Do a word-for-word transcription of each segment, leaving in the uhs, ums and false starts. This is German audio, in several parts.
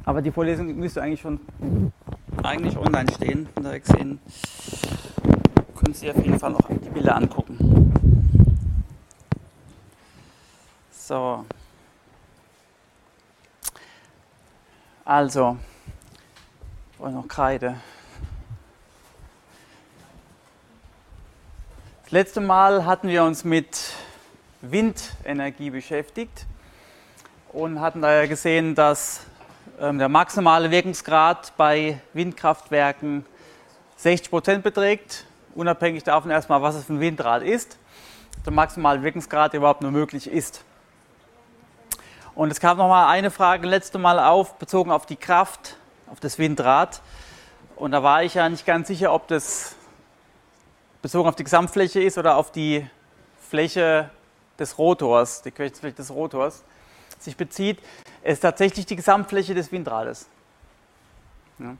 Aber die Vorlesung müsste eigentlich schon eigentlich online stehen. Von daher gesehen können Sie auf jeden Fall noch die Bilder angucken. So. Also, ich brauche noch Kreide. Das letzte Mal hatten wir uns mit Windenergie beschäftigt und hatten daher gesehen, dass ähm, der maximale Wirkungsgrad bei Windkraftwerken sechzig Prozent beträgt, unabhängig davon erstmal, was es für ein Windrad ist, der maximale Wirkungsgrad, der überhaupt nur möglich ist. Und es kam nochmal eine Frage letzte Mal auf, bezogen auf die Kraft, auf das Windrad. Und da war ich ja nicht ganz sicher, ob das bezogen auf die Gesamtfläche ist oder auf die Fläche des Rotors, die Querschnittsfläche des Rotors sich bezieht. Es ist tatsächlich die Gesamtfläche des Windrades. Ja.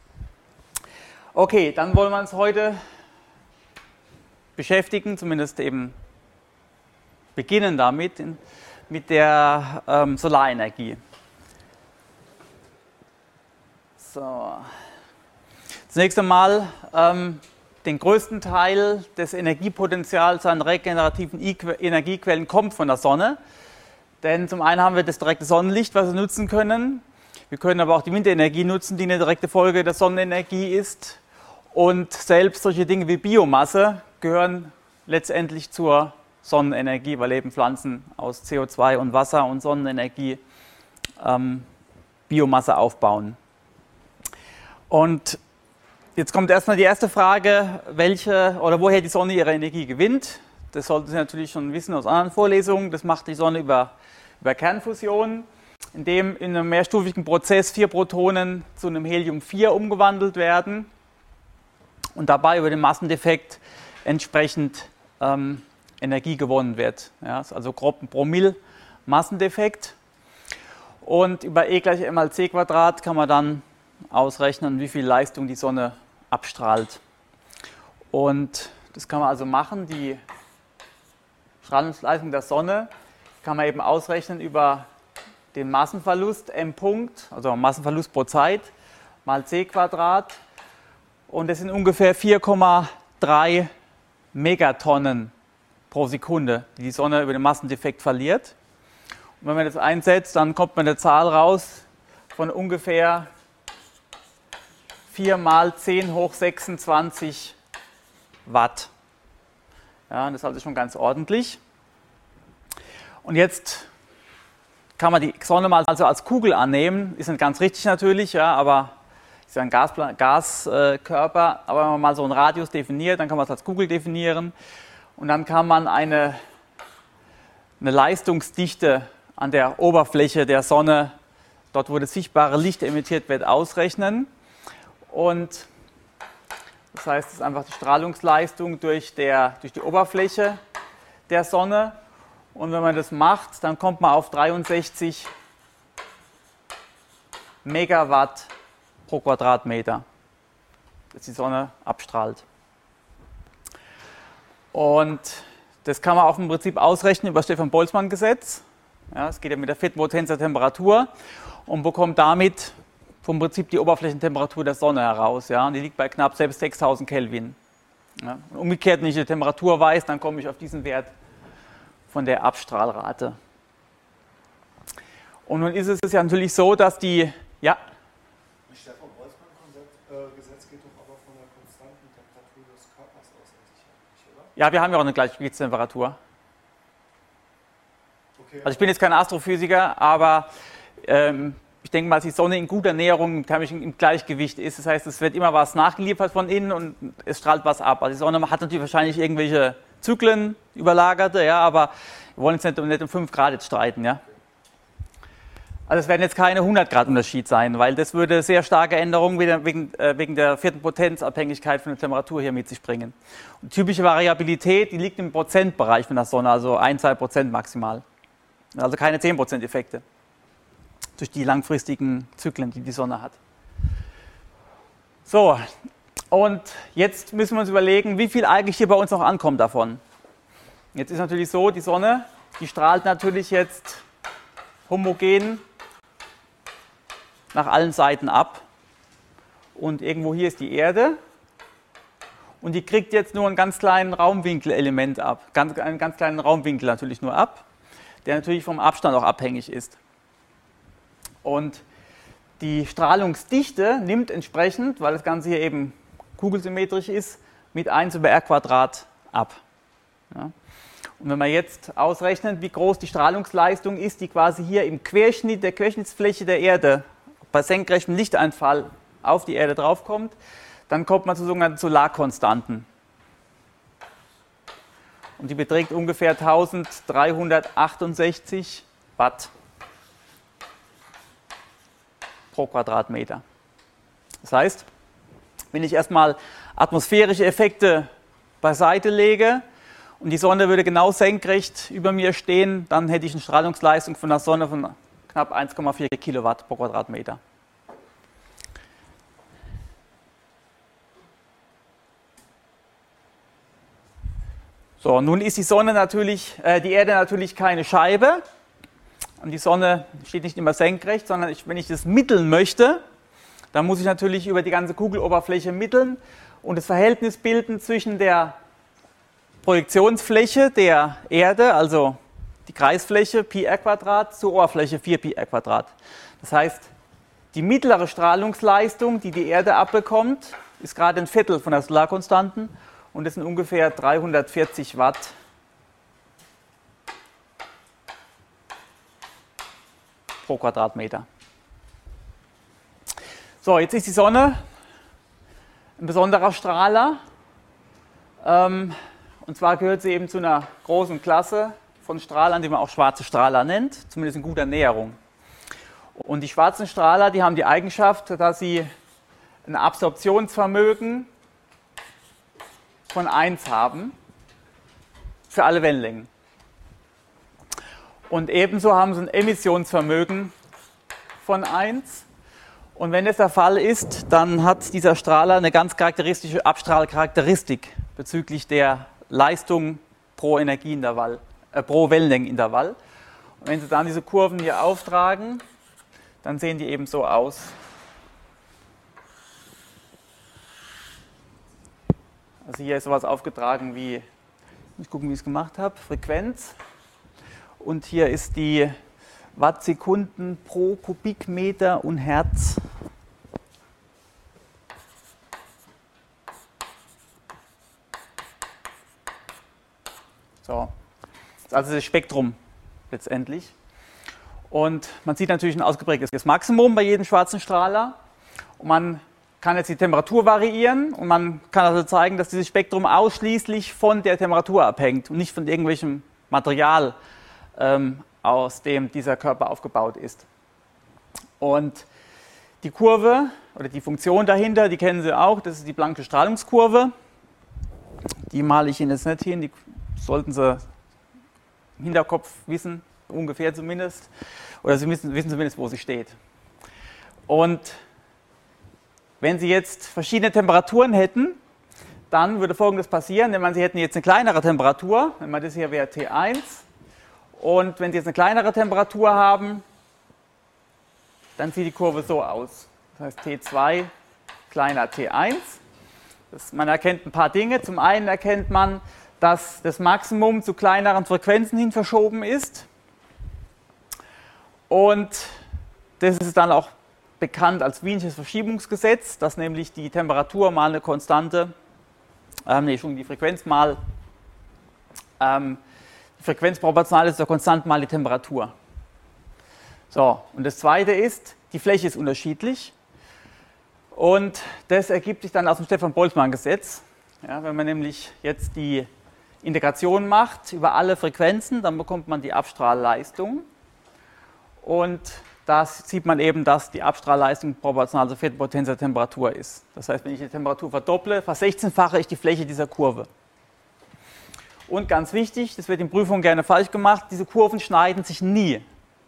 Okay, dann wollen wir uns heute beschäftigen, zumindest eben beginnen damit, in, mit der ähm, Solarenergie. So. Zunächst einmal ähm, den größten Teil des Energiepotenzials an regenerativen Energiequellen kommt von der Sonne. Denn zum einen haben wir das direkte Sonnenlicht, was wir nutzen können. Wir können aber auch die Windenergie nutzen, die eine direkte Folge der Sonnenenergie ist. Und selbst solche Dinge wie Biomasse gehören letztendlich zur Sonnenenergie, weil eben Pflanzen aus C O zwei und Wasser und Sonnenenergie ähm, Biomasse aufbauen. Und jetzt kommt erstmal die erste Frage, welche oder woher die Sonne ihre Energie gewinnt. Das sollten Sie natürlich schon wissen aus anderen Vorlesungen. Das macht die Sonne über, über Kernfusion, indem in einem mehrstufigen Prozess vier Protonen zu einem Helium vier umgewandelt werden und dabei über den Massendefekt entsprechend ähm, Energie gewonnen wird. Ja, also grob ein Promille-Massendefekt. Und über E gleich M mal C Quadrat kann man dann ausrechnen, wie viel Leistung die Sonne abstrahlt. Und das kann man also machen. Die Strahlungsleistung der Sonne kann man eben ausrechnen über den Massenverlust M Punkt, also Massenverlust pro Zeit, mal C Quadrat. Und das sind ungefähr vier Komma drei Megatonnen pro Sekunde, die die Sonne über den Massendefekt verliert. Und wenn man das einsetzt, dann kommt man eine Zahl raus von ungefähr vier mal zehn hoch sechsundzwanzig Watt. Ja, das ist also schon ganz ordentlich. Und jetzt kann man die Sonne mal also als Kugel annehmen. Ist nicht ganz richtig natürlich, ja, aber ist ja ein Gaskörper. Gas, äh, Körper. Aber wenn man mal so einen Radius definiert, dann kann man es als Kugel definieren. Und dann kann man eine, eine Leistungsdichte an der Oberfläche der Sonne, dort wo das sichtbare Licht emittiert wird, ausrechnen. Und das heißt, es ist einfach die Strahlungsleistung durch, der, durch die Oberfläche der Sonne. Und wenn man das macht, dann kommt man auf dreiundsechzig Megawatt pro Quadratmeter, das die Sonne abstrahlt. Und das kann man auch im Prinzip ausrechnen über das Stefan-Boltzmann-Gesetz. Ja, es geht ja mit der vierten Potenz der Temperatur und bekommt damit vom Prinzip die Oberflächentemperatur der Sonne heraus. Ja, und die liegt bei knapp selbst sechstausend Kelvin. Ja, und umgekehrt, wenn ich die Temperatur weiß, dann komme ich auf diesen Wert von der Abstrahlrate. Und nun ist es ja natürlich so, dass die, ja, das Stefan-Boltzmann-Gesetz geht doch aber von der konstanten Temperatur des Körpers aus, oder? Ja, wir haben ja auch eine Gleichgewichtstemperatur. Okay. Also ich bin jetzt kein Astrophysiker, aber ähm, ich denke mal, dass die Sonne in guter Näherung im Gleichgewicht ist. Das heißt, es wird immer was nachgeliefert von innen und es strahlt was ab. Also die Sonne hat natürlich wahrscheinlich irgendwelche Zyklen überlagerte, ja, aber wir wollen jetzt nicht, nicht um fünf Grad jetzt streiten. Ja. Also es werden jetzt keine hundert Grad Unterschied sein, weil das würde sehr starke Änderungen wegen, äh, wegen der vierten Potenzabhängigkeit von der Temperatur hier mit sich bringen. Und typische Variabilität, die liegt im Prozentbereich von der Sonne, also ein bis zwei Prozent maximal. Also keine zehn Prozent Effekte durch die langfristigen Zyklen, die die Sonne hat. So, und jetzt müssen wir uns überlegen, wie viel eigentlich hier bei uns noch ankommt davon. Jetzt ist natürlich so, die Sonne, die strahlt natürlich jetzt homogen nach allen Seiten ab. Und irgendwo hier ist die Erde. Und die kriegt jetzt nur einen ganz kleinen Raumwinkelelement ab. Ganz, einen ganz kleinen Raumwinkel natürlich nur ab, der natürlich vom Abstand auch abhängig ist. Und die Strahlungsdichte nimmt entsprechend, weil das Ganze hier eben kugelsymmetrisch ist, mit eins über r Quadrat ab. Ja. Und wenn wir jetzt ausrechnen, wie groß die Strahlungsleistung ist, die quasi hier im Querschnitt der Querschnittsfläche der Erde bei senkrechtem Lichteinfall auf die Erde draufkommt, dann kommt man zu sogenannten Solarkonstanten. Und die beträgt ungefähr eintausenddreihundertachtundsechzig Watt pro Quadratmeter. Das heißt, wenn ich erstmal atmosphärische Effekte beiseite lege und die Sonne würde genau senkrecht über mir stehen, dann hätte ich eine Strahlungsleistung von der Sonne von knapp eins Komma vier Kilowatt pro Quadratmeter. So, nun ist die Sonne natürlich, äh, die Erde natürlich keine Scheibe und die Sonne steht nicht immer senkrecht, sondern ich, wenn ich das mitteln möchte, dann muss ich natürlich über die ganze Kugeloberfläche mitteln und das Verhältnis bilden zwischen der Projektionsfläche der Erde, also die Kreisfläche Pi-r Quadrat, zur Oberfläche vier Pi-r Quadrat. Das heißt, die mittlere Strahlungsleistung, die die Erde abbekommt, ist gerade ein Viertel von der Solarkonstanten und das sind ungefähr dreihundertvierzig Watt pro Quadratmeter. So, jetzt ist die Sonne ein besonderer Strahler. Ähm, Und zwar gehört sie eben zu einer großen Klasse von Strahlern, die man auch schwarze Strahler nennt, zumindest in guter Näherung. Und die schwarzen Strahler, die haben die Eigenschaft, dass sie ein Absorptionsvermögen von eins haben für alle Wellenlängen. Und ebenso haben sie ein Emissionsvermögen von eins. Und wenn das der Fall ist, dann hat dieser Strahler eine ganz charakteristische Abstrahlcharakteristik bezüglich der Leistung pro Energieintervall, äh, pro Wellenlängenintervall. Und wenn Sie dann diese Kurven hier auftragen, dann sehen die eben so aus. Also hier ist sowas aufgetragen wie, ich gucken, wie ich es gemacht habe, Frequenz. Und hier ist die Wattsekunden pro Kubikmeter und Hertz. So, das ist also das Spektrum letztendlich. Und man sieht natürlich ein ausgeprägtes Maximum bei jedem schwarzen Strahler. Und man kann jetzt die Temperatur variieren und man kann also zeigen, dass dieses Spektrum ausschließlich von der Temperatur abhängt und nicht von irgendwelchem Material, ähm, aus dem dieser Körper aufgebaut ist. Und die Kurve oder die Funktion dahinter, die kennen Sie auch, das ist die blanke Strahlungskurve. Die male ich Ihnen jetzt nicht hin, die sollten Sie im Hinterkopf wissen, ungefähr zumindest, oder Sie wissen, wissen zumindest, wo sie steht. Und wenn Sie jetzt verschiedene Temperaturen hätten, dann würde Folgendes passieren, wenn man Sie hätten jetzt eine kleinere Temperatur, wenn man das hier wäre T eins, und wenn Sie jetzt eine kleinere Temperatur haben, dann sieht die Kurve so aus. Das heißt T zwei kleiner T eins. Das, man erkennt ein paar Dinge. Zum einen erkennt man, dass das Maximum zu kleineren Frequenzen hin verschoben ist. Und das ist dann auch bekannt als Wienisches Verschiebungsgesetz, dass nämlich die Temperatur mal eine Konstante, ähm, nee, schon die Frequenz mal, ähm, die Frequenz proportional ist zur Konstante mal die Temperatur. So, und das zweite ist, die Fläche ist unterschiedlich. Und das ergibt sich dann aus dem Stefan-Boltzmann-Gesetz. Ja, wenn man nämlich jetzt die Integration macht über alle Frequenzen, dann bekommt man die Abstrahlleistung. Und da sieht man eben, dass die Abstrahlleistung proportional zur vierten Potenz der Temperatur ist. Das heißt, wenn ich die Temperatur verdopple, versechzehnfache ich die Fläche dieser Kurve. Und ganz wichtig, das wird in Prüfungen gerne falsch gemacht, diese Kurven schneiden sich nie.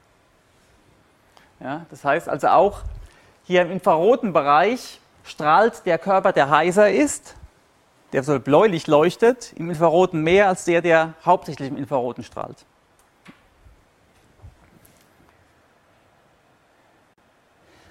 Ja, das heißt also auch, hier im infraroten Bereich strahlt der Körper, der heißer ist, der so bläulich leuchtet, im Infraroten mehr als der, der hauptsächlich im Infraroten strahlt.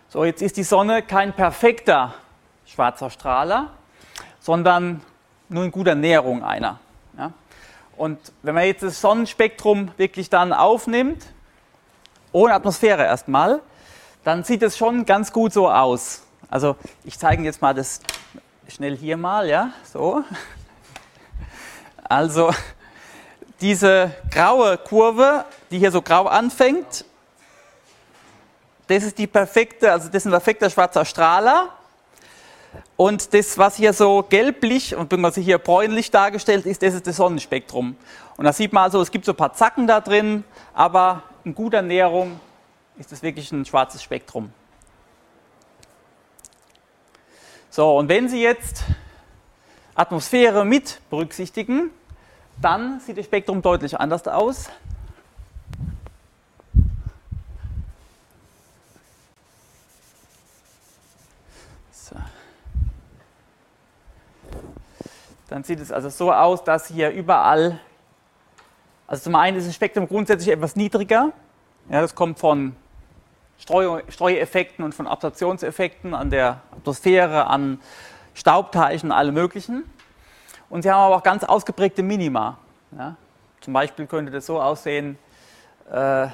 So, jetzt ist die Sonne kein perfekter schwarzer Strahler, sondern nur in guter Näherung einer. Ja? Und wenn man jetzt das Sonnenspektrum wirklich dann aufnimmt, ohne Atmosphäre erstmal, dann sieht es schon ganz gut so aus. Also ich zeige jetzt mal das schnell hier mal, ja, so. Also diese graue Kurve, die hier so grau anfängt, das ist die perfekte, also das ist ein perfekter schwarzer Strahler. Und das, was hier so gelblich und was hier bräunlich dargestellt ist, das ist das Sonnenspektrum. Und da sieht man also, es gibt so ein paar Zacken da drin, aber in guter Näherung ist das wirklich ein schwarzes Spektrum. So, und wenn Sie jetzt Atmosphäre mit berücksichtigen, dann sieht das Spektrum deutlich anders aus. So. Dann sieht es also so aus, dass hier überall, also zum einen ist das Spektrum grundsätzlich etwas niedriger. Ja, das kommt von Streu, Streueffekten und von Absorptionseffekten an der Atmosphäre, an Staubteilchen, alle möglichen. Und sie haben aber auch ganz ausgeprägte Minima. Ja, zum Beispiel könnte das so aussehen, äh,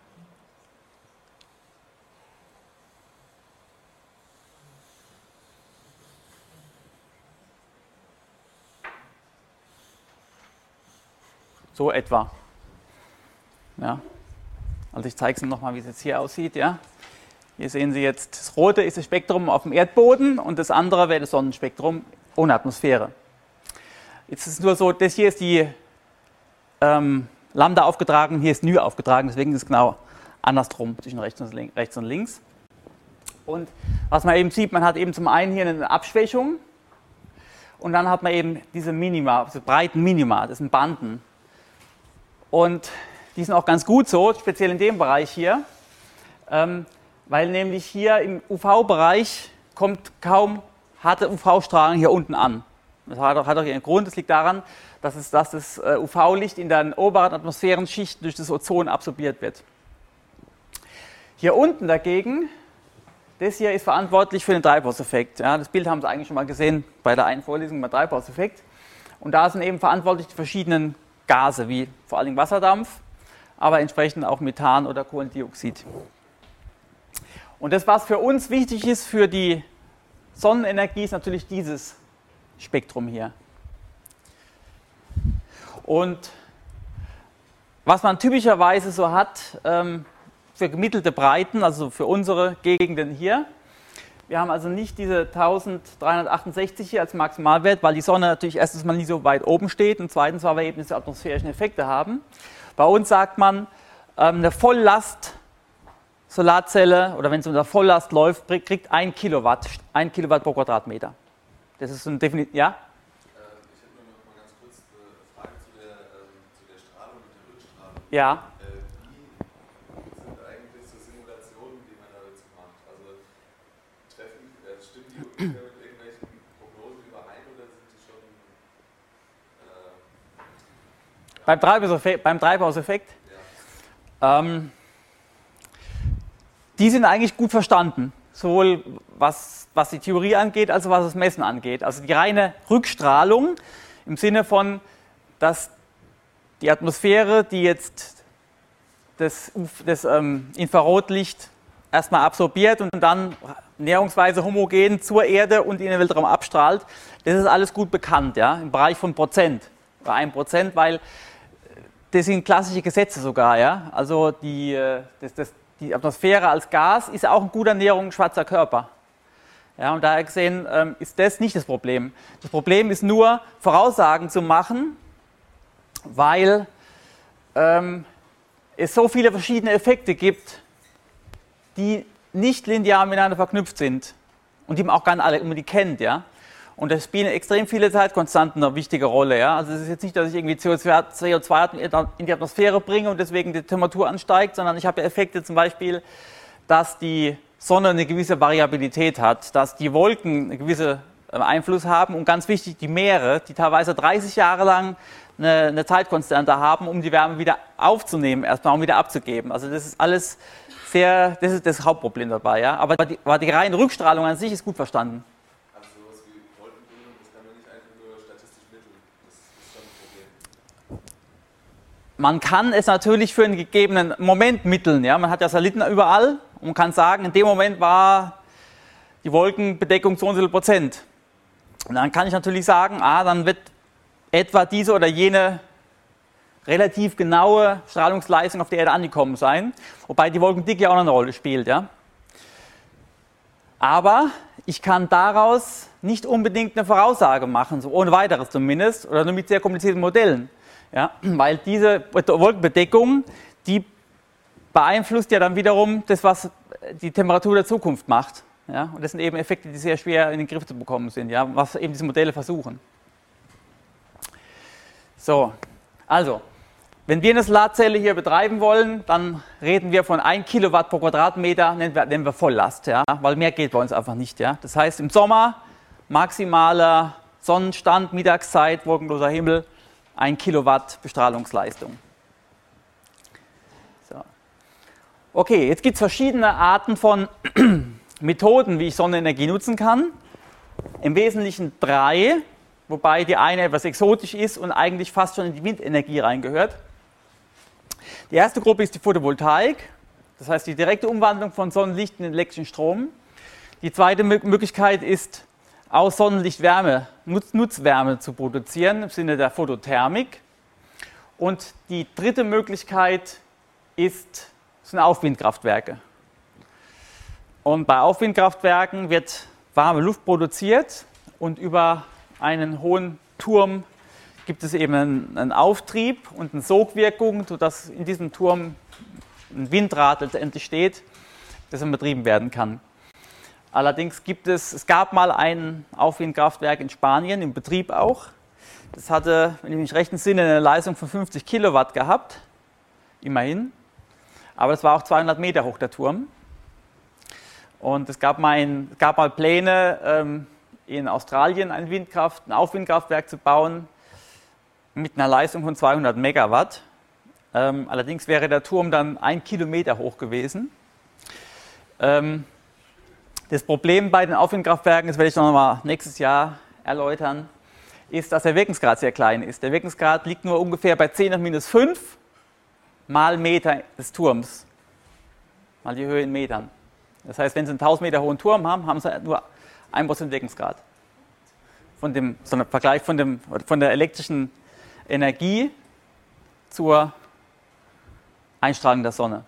so etwa. Ja. Also ich zeige es Ihnen nochmal, wie es jetzt hier aussieht. Ja. Hier sehen Sie jetzt, das rote ist das Spektrum auf dem Erdboden und das andere wäre das Sonnenspektrum ohne Atmosphäre. Jetzt ist es nur so, das hier ist die ähm, Lambda aufgetragen, hier ist Nu aufgetragen, deswegen ist es genau andersrum zwischen rechts und, links, rechts und links. Und was man eben sieht, man hat eben zum einen hier eine Abschwächung und dann hat man eben diese Minima, diese breiten Minima, das sind Banden. Und die sind auch ganz gut so, speziell in dem Bereich hier, ähm, weil nämlich hier im U V-Bereich kommt kaum harte U V-Strahlen hier unten an. Das hat auch, hat auch ihren Grund, das liegt daran, dass, es, dass das äh, U V-Licht in den oberen Atmosphärenschichten durch das Ozon absorbiert wird. Hier unten dagegen, das hier ist verantwortlich für den Treibhauseffekt. Ja, das Bild haben Sie eigentlich schon mal gesehen bei der einen Vorlesung über Treibhauseffekt. Und da sind eben verantwortlich die verschiedenen Gase, wie vor allem Wasserdampf, aber entsprechend auch Methan oder Kohlendioxid. Und das, was für uns wichtig ist für die Sonnenenergie, ist natürlich dieses Spektrum hier. Und was man typischerweise so hat ähm, für gemittelte Breiten, also für unsere Gegenden hier, wir haben also nicht diese eintausenddreihundertachtundsechzig hier als Maximalwert, weil die Sonne natürlich erstens mal nie so weit oben steht und zweitens, weil wir eben diese atmosphärischen Effekte haben. Bei uns sagt man, ähm, eine Volllast Solarzelle oder wenn es unter Volllast läuft, kriegt ein Kilowatt, ein Kilowatt pro Quadratmeter. Das ist ein definitiv, ja? Ich hätte nur noch mal ganz kurz eine Frage zu der, ähm, zu der Strahlung und der Rückstrahlung. Ja. Äh, wie sind eigentlich so Simulationen, die man dazu macht? Also treffen, äh, stimmen die ungefähr mit irgendwelchen Prognosen überein oder sind die schon äh, beim Treibhauseffekt? Beim Treibhauseffekt? Ja. Ähm, die sind eigentlich gut verstanden, sowohl was, was die Theorie angeht, als auch was das Messen angeht. Also die reine Rückstrahlung im Sinne von, dass die Atmosphäre, die jetzt das, das ähm, Infrarotlicht erstmal absorbiert und dann näherungsweise homogen zur Erde und in den Weltraum abstrahlt, das ist alles gut bekannt, ja, im Bereich von Prozent, bei einem Prozent, weil das sind klassische Gesetze sogar, ja, also die, das, das Die Atmosphäre als Gas ist auch in guter Näherung ein schwarzer Körper. Ja, und daher gesehen ähm, ist das nicht das Problem. Das Problem ist nur, Voraussagen zu machen, weil ähm, es so viele verschiedene Effekte gibt, die nicht linear miteinander verknüpft sind und die man auch gar nicht alle unbedingt kennt. Ja? Und da spielen extrem viele Zeitkonstanten eine wichtige Rolle. Ja? Also es ist jetzt nicht, dass ich irgendwie C O zwei in die Atmosphäre bringe und deswegen die Temperatur ansteigt, sondern ich habe ja Effekte zum Beispiel, dass die Sonne eine gewisse Variabilität hat, dass die Wolken einen gewissen Einfluss haben und ganz wichtig, die Meere, die teilweise dreißig Jahre lang eine, eine Zeitkonstante haben, um die Wärme wieder aufzunehmen, erstmal um wieder abzugeben. Also das ist alles sehr, das ist das Hauptproblem dabei. Ja? Aber die, aber die reine Rückstrahlung an sich ist gut verstanden. Also sowas wie Wolkenbildung, das kann man nicht einfach nur statistisch mitteln. Das ist schon ein Problem. Man kann es natürlich für einen gegebenen Moment mitteln. Ja? Man hat ja Satelliten überall und kann sagen, in dem Moment war die Wolkenbedeckung so und so viel Prozent. Und dann kann ich natürlich sagen, ah, dann wird etwa diese oder jene relativ genaue Strahlungsleistung auf der Erde angekommen sein, wobei die Wolkendicke ja auch noch eine Rolle spielt. Ja? Aber ich kann daraus nicht unbedingt eine Voraussage machen, so ohne weiteres zumindest, oder nur mit sehr komplizierten Modellen. Ja? Weil diese Wolkenbedeckung, die beeinflusst ja dann wiederum das, was die Temperatur der Zukunft macht. Ja? Und das sind eben Effekte, die sehr schwer in den Griff zu bekommen sind, ja? Was eben diese Modelle versuchen. So, also, wenn wir eine Solarzelle hier betreiben wollen, dann reden wir von ein Kilowatt pro Quadratmeter, nennen wir, nennen wir Volllast, ja? Weil mehr geht bei uns einfach nicht. Ja? Das heißt, im Sommer maximaler Sonnenstand, Mittagszeit, wolkenloser Himmel, ein Kilowatt Bestrahlungsleistung. So. Okay, jetzt gibt es verschiedene Arten von Methoden, wie ich Sonnenenergie nutzen kann. Im Wesentlichen drei. Wobei die eine etwas exotisch ist und eigentlich fast schon in die Windenergie reingehört. Die erste Gruppe ist die Photovoltaik, das heißt die direkte Umwandlung von Sonnenlicht in elektrischen Strom. Die zweite Möglichkeit ist, aus Sonnenlicht Wärme, Nutz, Nutzwärme zu produzieren im Sinne der Photothermik. Und die dritte Möglichkeit ist, sind Aufwindkraftwerke. Und bei Aufwindkraftwerken wird warme Luft produziert und über einen hohen Turm gibt es eben einen, einen Auftrieb und eine Sogwirkung, sodass in diesem Turm ein Windrad letztendlich steht, das dann betrieben werden kann. Allerdings gibt es, es gab mal ein Aufwindkraftwerk in Spanien, im Betrieb auch. Das hatte, wenn ich mich recht entsinne, eine Leistung von fünfzig Kilowatt gehabt, immerhin. Aber es war auch zweihundert Meter hoch, der Turm. Und es gab mal, ein, es gab mal Pläne, ähm, in Australien ein, Windkraft, ein Aufwindkraftwerk zu bauen mit einer Leistung von zweihundert Megawatt. Ähm, allerdings wäre der Turm dann ein Kilometer hoch gewesen. Ähm, das Problem bei den Aufwindkraftwerken, das werde ich noch mal nächstes Jahr erläutern, ist, dass der Wirkungsgrad sehr klein ist. Der Wirkungsgrad liegt nur ungefähr bei zehn hoch minus fünf mal Meter des Turms, mal die Höhe in Metern. Das heißt, wenn Sie einen tausend Meter hohen Turm haben, haben Sie nur ein Prozent Wirkungsgrad. Von dem, so ein Vergleich von, dem, von der elektrischen Energie zur Einstrahlung der Sonne.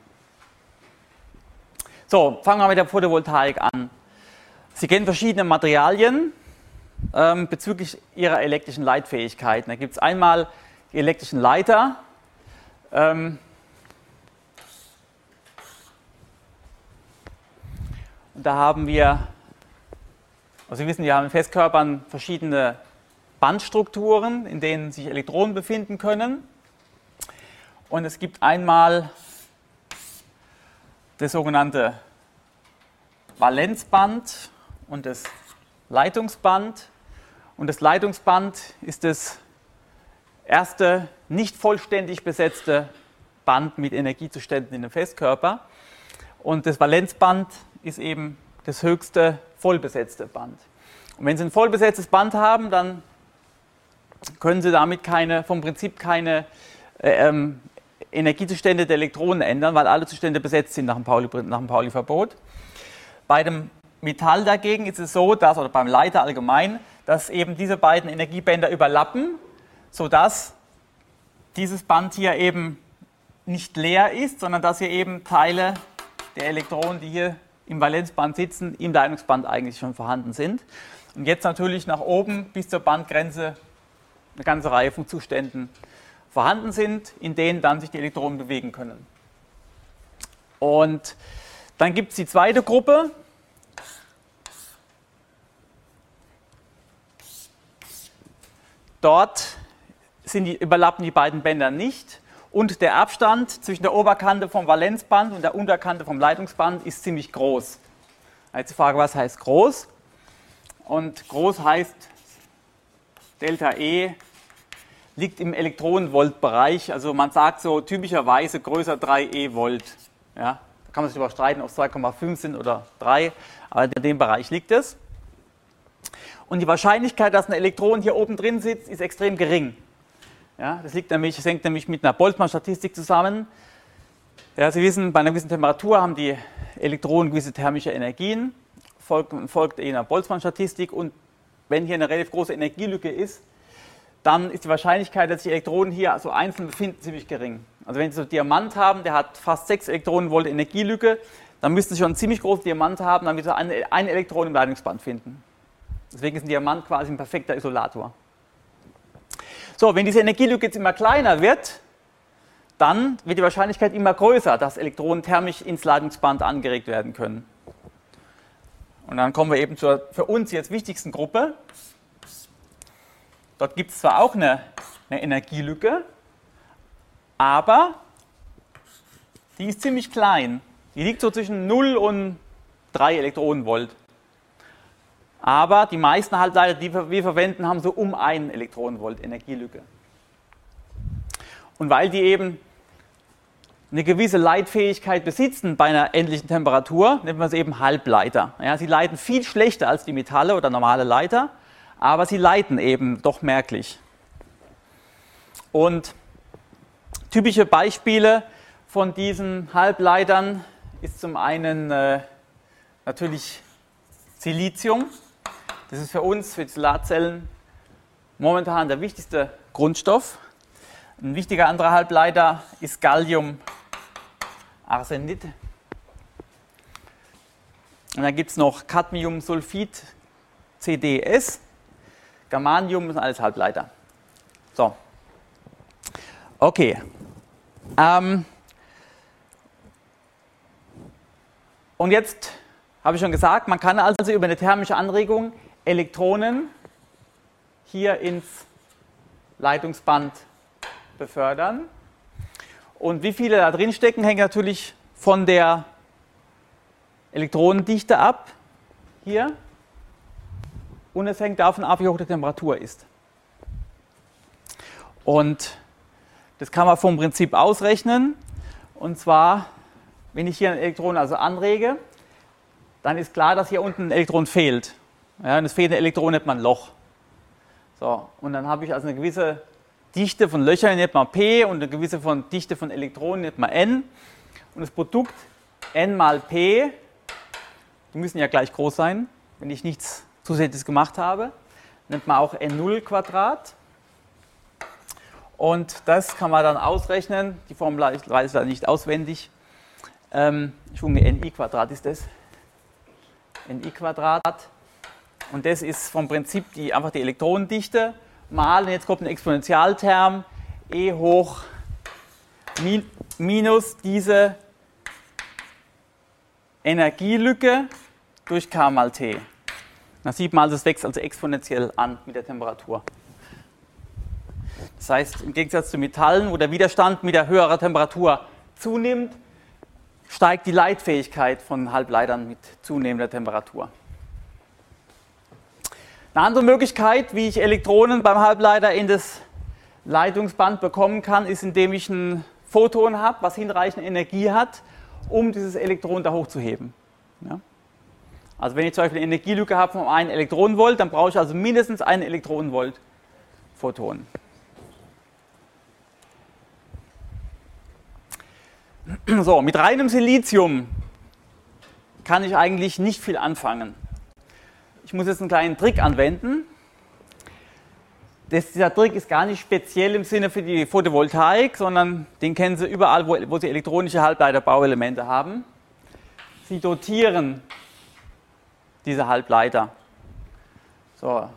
So, fangen wir mit der Photovoltaik an. Sie kennen verschiedene Materialien ähm, bezüglich ihrer elektrischen Leitfähigkeiten. Da gibt es einmal die elektrischen Leiter. Ähm, und da haben wir Also Sie wissen, wir haben in Festkörpern verschiedene Bandstrukturen, in denen sich Elektronen befinden können. Und es gibt einmal das sogenannte Valenzband und das Leitungsband. Und das Leitungsband ist das erste nicht vollständig besetzte Band mit Energiezuständen in einem Festkörper. Und das Valenzband ist eben das höchste vollbesetzte Band. Und wenn Sie ein vollbesetztes Band haben, dann können Sie damit keine, vom Prinzip keine äh, ähm, Energiezustände der Elektronen ändern, weil alle Zustände besetzt sind nach dem Pauli, nach dem Pauli-Verbot. Bei dem Metall dagegen ist es so, dass, oder beim Leiter allgemein, dass eben diese beiden Energiebänder überlappen, sodass dieses Band hier eben nicht leer ist, sondern dass hier eben Teile der Elektronen, die hier im Valenzband sitzen, im Leitungsband eigentlich schon vorhanden sind. Und jetzt natürlich nach oben bis zur Bandgrenze eine ganze Reihe von Zuständen vorhanden sind, in denen dann sich die Elektronen bewegen können. Und dann gibt es die zweite Gruppe. Dort sind die, überlappen die beiden Bänder nicht. Und der Abstand zwischen der Oberkante vom Valenzband und der Unterkante vom Leitungsband ist ziemlich groß. Jetzt die Frage, was heißt groß? Und groß heißt Delta E liegt im Elektronenvoltbereich. Also man sagt so typischerweise größer drei E Volt. Ja, da kann man sich überstreiten, ob es zwei Komma fünf sind oder drei, aber in dem Bereich liegt es. Und die Wahrscheinlichkeit, dass ein Elektron hier oben drin sitzt, ist extrem gering. Ja, das liegt nämlich, das hängt nämlich mit einer Boltzmann-Statistik zusammen. Ja, Sie wissen, bei einer gewissen Temperatur haben die Elektronen gewisse thermische Energien, folgt, folgt einer Boltzmann-Statistik, und wenn hier eine relativ große Energielücke ist, dann ist die Wahrscheinlichkeit, dass die Elektronen hier so einzeln befinden, ziemlich gering. Also wenn Sie so einen Diamant haben, der hat fast sechs Elektronenvolt Energielücke, dann müssten Sie schon einen ziemlich großen Diamant haben, damit Sie ein, ein Elektron im Leitungsband finden. Deswegen ist ein Diamant quasi ein perfekter Isolator. So, wenn diese Energielücke jetzt immer kleiner wird, dann wird die Wahrscheinlichkeit immer größer, dass Elektronen thermisch ins Leitungsband angeregt werden können. Und dann kommen wir eben zur für uns jetzt wichtigsten Gruppe. Dort gibt es zwar auch eine, eine Energielücke, aber die ist ziemlich klein. Die liegt so zwischen null und drei Elektronenvolt. Aber die meisten Halbleiter, die wir verwenden, haben so um ein Elektronenvolt Energielücke. Und weil die eben eine gewisse Leitfähigkeit besitzen bei einer endlichen Temperatur, nennt man sie eben Halbleiter. Ja, sie leiten viel schlechter als die Metalle oder normale Leiter, aber sie leiten eben doch merklich. Und typische Beispiele von diesen Halbleitern ist zum einen äh, natürlich Silizium. Das ist für uns, für die Solarzellen, momentan der wichtigste Grundstoff. Ein wichtiger anderer Halbleiter ist Galliumarsenid. Und dann gibt es noch Cadmiumsulfid, C D S. Germanium sind alles Halbleiter. So. Okay. Ähm. Und jetzt habe ich schon gesagt, man kann also über eine thermische Anregung Elektronen hier ins Leitungsband befördern. Und wie viele da drin stecken, hängt natürlich von der Elektronendichte ab, hier. Und es hängt davon ab, wie hoch die Temperatur ist. Und das kann man vom Prinzip ausrechnen. Und zwar, wenn ich hier ein Elektron also anrege, dann ist klar, dass hier unten ein Elektron fehlt. Ja, und das fehlende Elektron nennt man Loch. So, und dann habe ich also eine gewisse Dichte von Löchern, nennt man P, und eine gewisse von Dichte von Elektronen, nennt man N. Und das Produkt N mal P, die müssen ja gleich groß sein, wenn ich nichts Zusätzliches gemacht habe, nennt man auch N null Quadrat. Und das kann man dann ausrechnen. Die Formel weiß ich leider nicht auswendig. Ähm, ich funge Ni Quadrat ist das. Ni Quadrat. Und das ist vom Prinzip die, einfach die Elektronendichte mal, und jetzt kommt ein Exponentialterm, E hoch min, minus diese Energielücke durch K mal T. Da sieht man also, es wächst also exponentiell an mit der Temperatur. Das heißt, im Gegensatz zu Metallen, wo der Widerstand mit der höheren Temperatur zunimmt, steigt die Leitfähigkeit von Halbleitern mit zunehmender Temperatur. Eine andere Möglichkeit, wie ich Elektronen beim Halbleiter in das Leitungsband bekommen kann, ist, indem ich ein Photon habe, was hinreichend Energie hat, um dieses Elektron da hochzuheben. Ja? Also wenn ich zum Beispiel eine Energielücke habe von einem Elektronenvolt, dann brauche ich also mindestens ein Elektronenvolt Photon. So, mit reinem Silizium kann ich eigentlich nicht viel anfangen. Ich muss jetzt einen kleinen Trick anwenden. Das, dieser Trick ist gar nicht speziell im Sinne für die Photovoltaik, sondern den kennen Sie überall, wo, wo Sie elektronische Halbleiterbauelemente haben. Sie dotieren diese Halbleiter. So.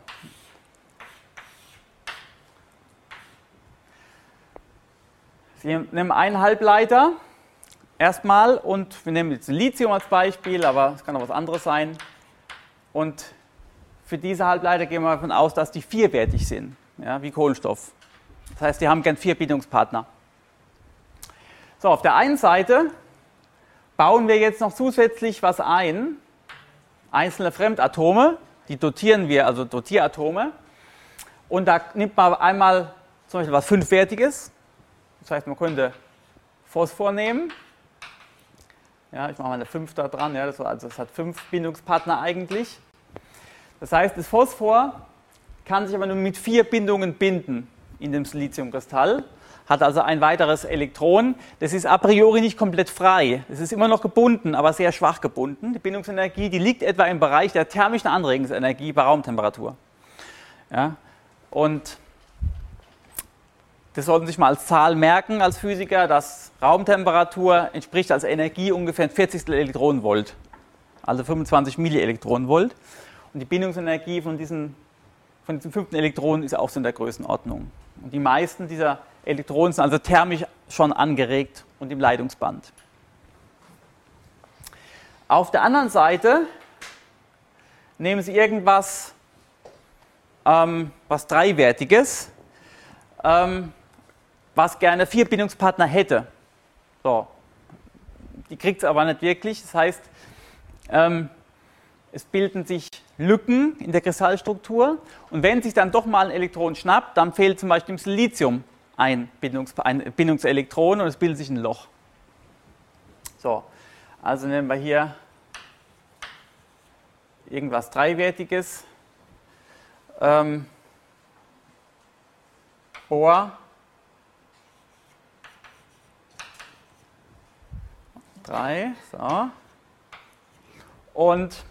Sie nehmen einen Halbleiter erstmal und wir nehmen jetzt Lithium als Beispiel, aber es kann auch was anderes sein. Und für diese Halbleiter gehen wir davon aus, dass die vierwertig sind, ja, wie Kohlenstoff. Das heißt, die haben gern vier Bindungspartner. So, auf der einen Seite bauen wir jetzt noch zusätzlich was ein, einzelne Fremdatome, die dotieren wir, also Dotieratome. Und da nimmt man einmal zum Beispiel was Fünfwertiges. Das heißt, man könnte Phosphor nehmen. Ja, ich mache mal eine fünf da dran. Ja, das, also das hat fünf Bindungspartner eigentlich. Das heißt, das Phosphor kann sich aber nur mit vier Bindungen binden in dem Siliziumkristall. Hat also ein weiteres Elektron. Das ist a priori nicht komplett frei. Es ist immer noch gebunden, aber sehr schwach gebunden. Die Bindungsenergie, die liegt etwa im Bereich der thermischen Anregungsenergie bei Raumtemperatur. Ja, und das sollten Sie sich mal als Zahl merken als Physiker, dass Raumtemperatur entspricht als Energie ungefähr ein Vierzigstel Elektronenvolt, also fünfundzwanzig Millielektronenvolt. Und die Bindungsenergie von diesen, von diesen fünften Elektronen ist auch so in der Größenordnung. Und die meisten dieser Elektronen sind also thermisch schon angeregt und im Leitungsband. Auf der anderen Seite nehmen Sie irgendwas, ähm, was Dreiwertiges, ähm, was gerne vier Bindungspartner hätte. So. Die kriegt es aber nicht wirklich. Das heißt, ähm, es bilden sich Lücken in der Kristallstruktur und wenn sich dann doch mal ein Elektron schnappt, dann fehlt zum Beispiel im Silizium ein, Bindungs ein Bindungselektron und es bildet sich ein Loch. So, also nehmen wir hier irgendwas Dreiwertiges. Ähm, Bohr. drei, so. Und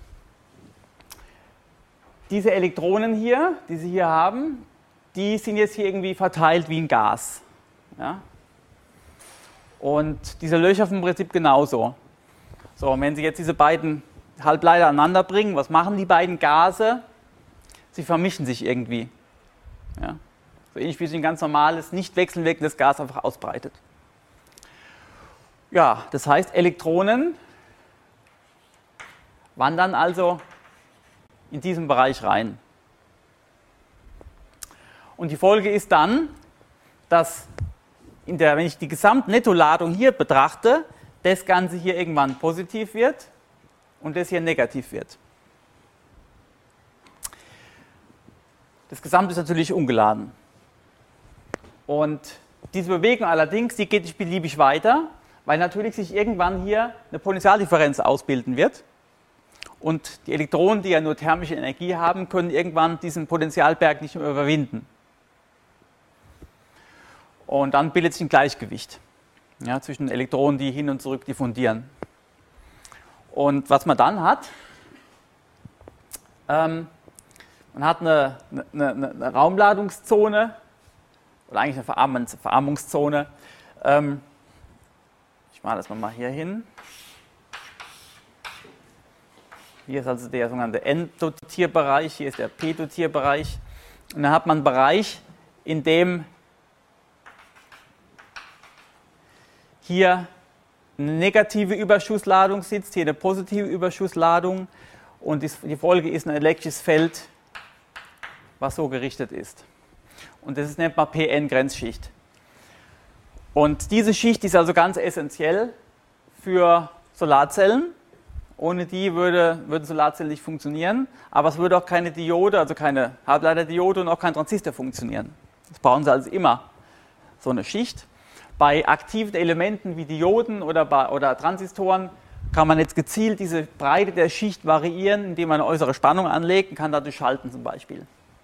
diese Elektronen hier, die Sie hier haben, die sind jetzt hier irgendwie verteilt wie ein Gas. Ja? Und diese Löcher vom Prinzip genauso. So, und wenn Sie jetzt diese beiden Halbleiter aneinander bringen, was machen die beiden Gase? Sie vermischen sich irgendwie. Ja? So ähnlich wie sich ein ganz normales, nicht wechselwirkendes Gas einfach ausbreitet. Ja, das heißt, Elektronen wandern also in diesen Bereich rein. Und die Folge ist dann, dass, in der, wenn ich die Gesamtnettoladung hier betrachte, das Ganze hier irgendwann positiv wird und das hier negativ wird. Das Gesamte ist natürlich ungeladen. Und diese Bewegung allerdings, die geht nicht beliebig weiter, weil natürlich sich irgendwann hier eine Potentialdifferenz ausbilden wird. Und die Elektronen, die ja nur thermische Energie haben, können irgendwann diesen Potentialberg nicht mehr überwinden. Und dann bildet sich ein Gleichgewicht, ja, zwischen Elektronen, die hin und zurück diffundieren. Und was man dann hat, ähm, man hat eine, eine, eine Raumladungszone, oder eigentlich eine Verarmungszone. Ähm, ich mache das mal hier hin. Hier ist also der sogenannte N-Dotierbereich, hier ist der P-Dotierbereich. Und dann hat man einen Bereich, in dem hier eine negative Überschussladung sitzt, hier eine positive Überschussladung und die Folge ist ein elektrisches Feld, was so gerichtet ist. Und das nennt man P N-Grenzschicht. Und diese Schicht ist also ganz essentiell für Solarzellen. Ohne die würde, würden Solarzellen nicht funktionieren, aber es würde auch keine Diode, also keine Halbleiterdiode und auch kein Transistor funktionieren. Das brauchen Sie also immer, so eine Schicht. Bei aktiven Elementen wie Dioden oder, bei, oder Transistoren kann man jetzt gezielt diese Breite der Schicht variieren, indem man eine äußere Spannung anlegt und kann dadurch schalten zum Beispiel.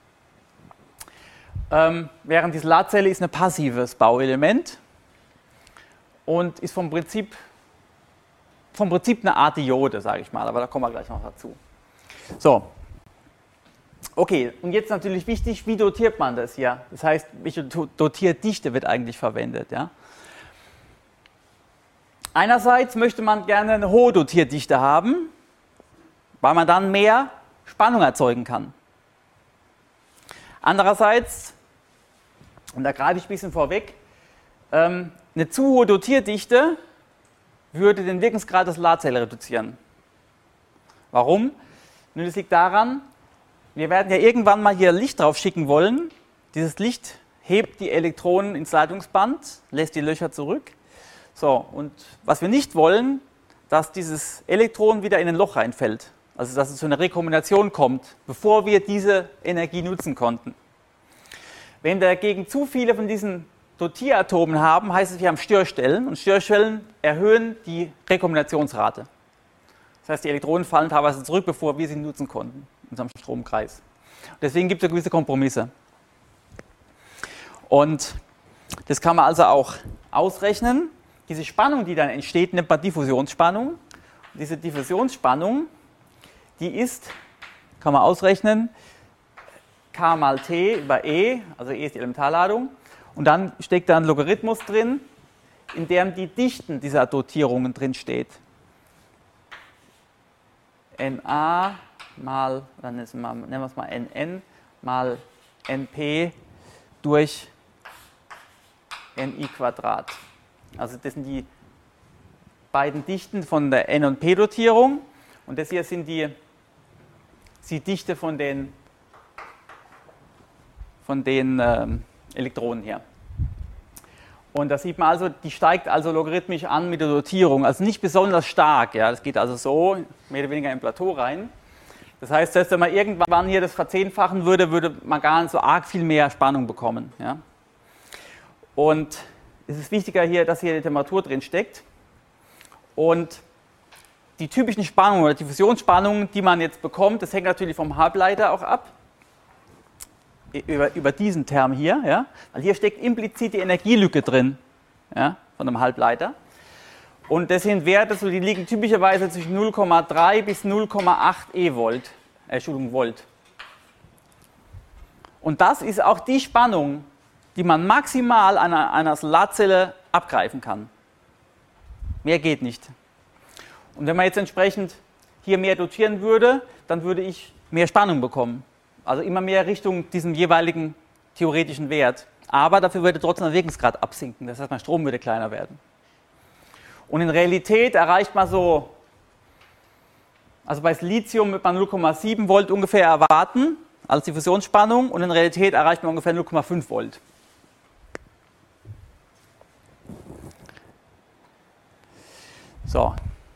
Ähm, während die Solarzelle ist ein passives Bauelement und ist vom Prinzip, vom Prinzip eine Art Diode, sage ich mal, aber da kommen wir gleich noch dazu. So, okay, und jetzt natürlich wichtig, wie dotiert man das hier? Das heißt, welche Dotierdichte wird eigentlich verwendet? Ja? Einerseits möchte man gerne eine hohe Dotierdichte haben, weil man dann mehr Spannung erzeugen kann. Andererseits, und da greife ich ein bisschen vorweg, ähm, eine zu hohe Dotierdichte würde den Wirkungsgrad der Solarzelle reduzieren. Warum? Nun, das liegt daran, wir werden ja irgendwann mal hier Licht drauf schicken wollen. Dieses Licht hebt die Elektronen ins Leitungsband, lässt die Löcher zurück. So, und was wir nicht wollen, dass dieses Elektron wieder in ein Loch reinfällt. Also dass es zu einer Rekombination kommt, bevor wir diese Energie nutzen konnten. Wenn wir dagegen zu viele von diesen Dotieratomen haben, heißt es, wir haben Störstellen und Störstellen erhöhen die Rekombinationsrate. Das heißt, die Elektronen fallen teilweise zurück, bevor wir sie nutzen konnten in unserem Stromkreis. Deswegen gibt es gewisse Kompromisse. Und das kann man also auch ausrechnen. Diese Spannung, die dann entsteht, nennt man Diffusionsspannung. Und diese Diffusionsspannung, die ist, kann man ausrechnen, K mal T über E, also E ist die Elementarladung. Und dann steckt da ein Logarithmus drin, in dem die Dichten dieser Dotierungen drin steht. Na mal, dann ist mal, nennen wir es mal Nn mal Np durch Ni Quadrat. Also das sind die beiden Dichten von der N- und P-Dotierung und das hier sind die, die Dichte von den, von den ähm, Elektronen hier. Und da sieht man also, die steigt also logarithmisch an mit der Dotierung, also nicht besonders stark. Ja, das geht also so mehr oder weniger im Plateau rein. Das heißt, selbst wenn man irgendwann hier das verzehnfachen würde, würde man gar nicht so arg viel mehr Spannung bekommen. Ja. Und es ist wichtiger hier, dass hier die Temperatur drin steckt. Und die typischen Spannungen oder Diffusionsspannungen, die man jetzt bekommt, das hängt natürlich vom Halbleiter auch ab. Über, über diesen Term hier, ja, weil hier steckt implizit die Energielücke drin, ja, von einem Halbleiter. Und das sind Werte, so, die liegen typischerweise zwischen null Komma drei bis null Komma acht E Volt, äh, Entschuldigung, Volt. Und das ist auch die Spannung, die man maximal an einer, einer Solarzelle abgreifen kann. Mehr geht nicht. Und wenn man jetzt entsprechend hier mehr dotieren würde, dann würde ich mehr Spannung bekommen. Also immer mehr Richtung diesem jeweiligen theoretischen Wert. Aber dafür würde trotzdem der Wirkungsgrad absinken. Das heißt, mein Strom würde kleiner werden. Und in Realität erreicht man so, also bei Lithium wird man null Komma sieben Volt ungefähr erwarten als Diffusionsspannung und in Realität erreicht man ungefähr null Komma fünf Volt. So.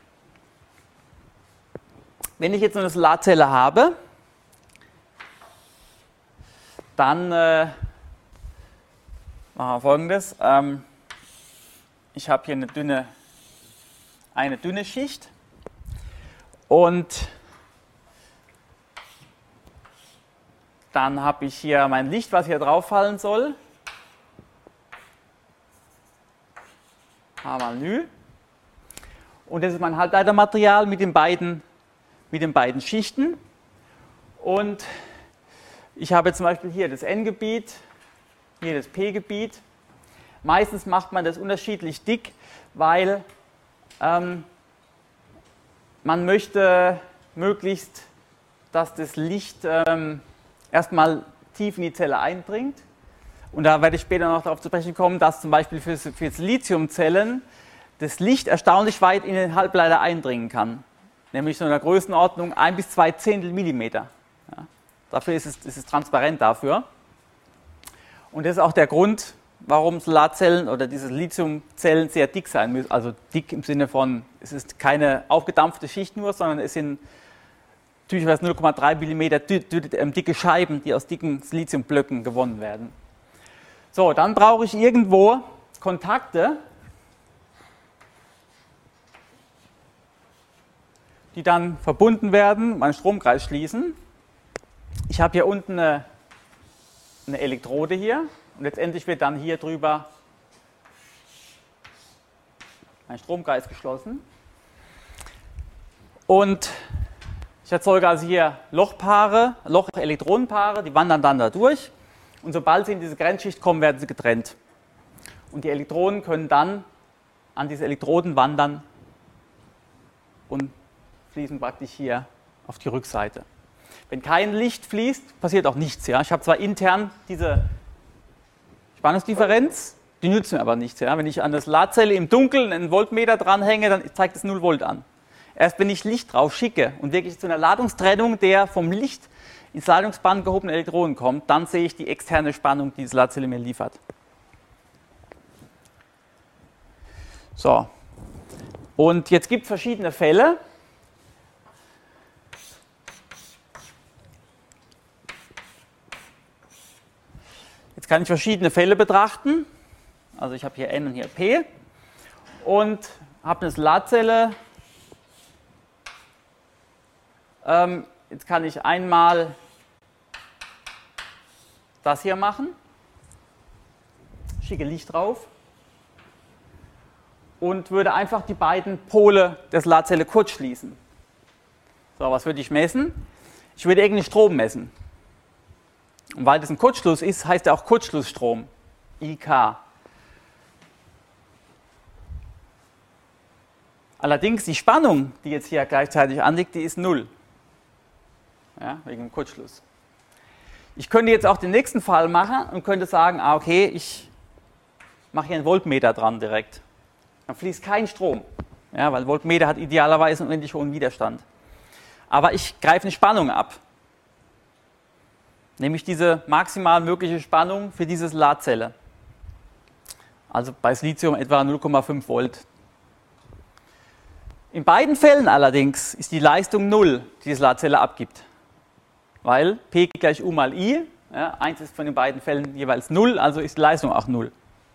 Wenn ich jetzt so eine Solarzelle habe, dann äh, machen wir Folgendes. Ähm, ich habe hier eine dünne, eine dünne Schicht und dann habe ich hier mein Licht, was hier drauf fallen soll. H mal Nü. Und das ist mein Halbleitermaterial mit den beiden, mit den beiden Schichten. Und ich habe zum Beispiel hier das N-Gebiet, hier das P-Gebiet. Meistens macht man das unterschiedlich dick, weil ähm, man möchte möglichst, dass das Licht ähm, erstmal tief in die Zelle eindringt. Und da werde ich später noch darauf zu sprechen kommen, dass zum Beispiel für, für Lithiumzellen das Licht erstaunlich weit in den Halbleiter eindringen kann. Nämlich so in der Größenordnung ein bis zwei Zehntel Millimeter. Ja. Dafür ist es, ist es transparent dafür. Und das ist auch der Grund, warum Solarzellen oder diese Lithiumzellen sehr dick sein müssen. Also dick im Sinne von, es ist keine aufgedampfte Schicht nur, sondern es sind typischerweise null Komma drei Millimeter dicke Scheiben, die aus dicken Lithiumblöcken gewonnen werden. So, dann brauche ich irgendwo Kontakte, die dann verbunden werden, meinen Stromkreis schließen. Ich habe hier unten eine, eine Elektrode hier und letztendlich wird dann hier drüber ein Stromkreis geschlossen. Und ich erzeuge also hier Lochpaare, Loch-Elektronenpaare, die wandern dann da durch. Und sobald sie in diese Grenzschicht kommen, werden sie getrennt. Und die Elektronen können dann an diese Elektroden wandern und fließen praktisch hier auf die Rückseite. Wenn kein Licht fließt, passiert auch nichts. Ja? Ich habe zwar intern diese Spannungsdifferenz, die nützt mir aber nichts. Ja? Wenn ich an der Solarzelle im Dunkeln einen Voltmeter dranhänge, dann zeigt es null Volt an. Erst wenn ich Licht drauf schicke und wirklich zu einer Ladungstrennung der vom Licht ins Ladungsband gehobenen Elektronen kommt, dann sehe ich die externe Spannung, die die Solarzelle mir liefert. So. Und jetzt gibt es verschiedene Fälle. Jetzt kann ich verschiedene Fälle betrachten. Also ich habe hier N und hier P und habe eine Solarzelle. Ähm, jetzt kann ich einmal das hier machen, schicke Licht drauf und würde einfach die beiden Pole der Solarzelle kurzschließen. So, was würde ich messen? Ich würde irgendeinen Strom messen. Und weil das ein Kurzschluss ist, heißt er auch Kurzschlussstrom, I K. Allerdings die Spannung, die jetzt hier gleichzeitig anliegt, die ist null. Ja, wegen dem Kurzschluss. Ich könnte jetzt auch den nächsten Fall machen und könnte sagen, ah, okay, ich mache hier einen Voltmeter dran direkt. Dann fließt kein Strom, ja, weil ein Voltmeter hat idealerweise einen unendlich hohen Widerstand. Aber ich greife eine Spannung ab. Nämlich diese maximal mögliche Spannung für diese Solarzelle. Also bei Silizium etwa null Komma fünf Volt. In beiden Fällen allerdings ist die Leistung null, die die Solarzelle abgibt. Weil P gleich U mal I, ja, eins ist von den beiden Fällen jeweils null, also ist die Leistung auch null.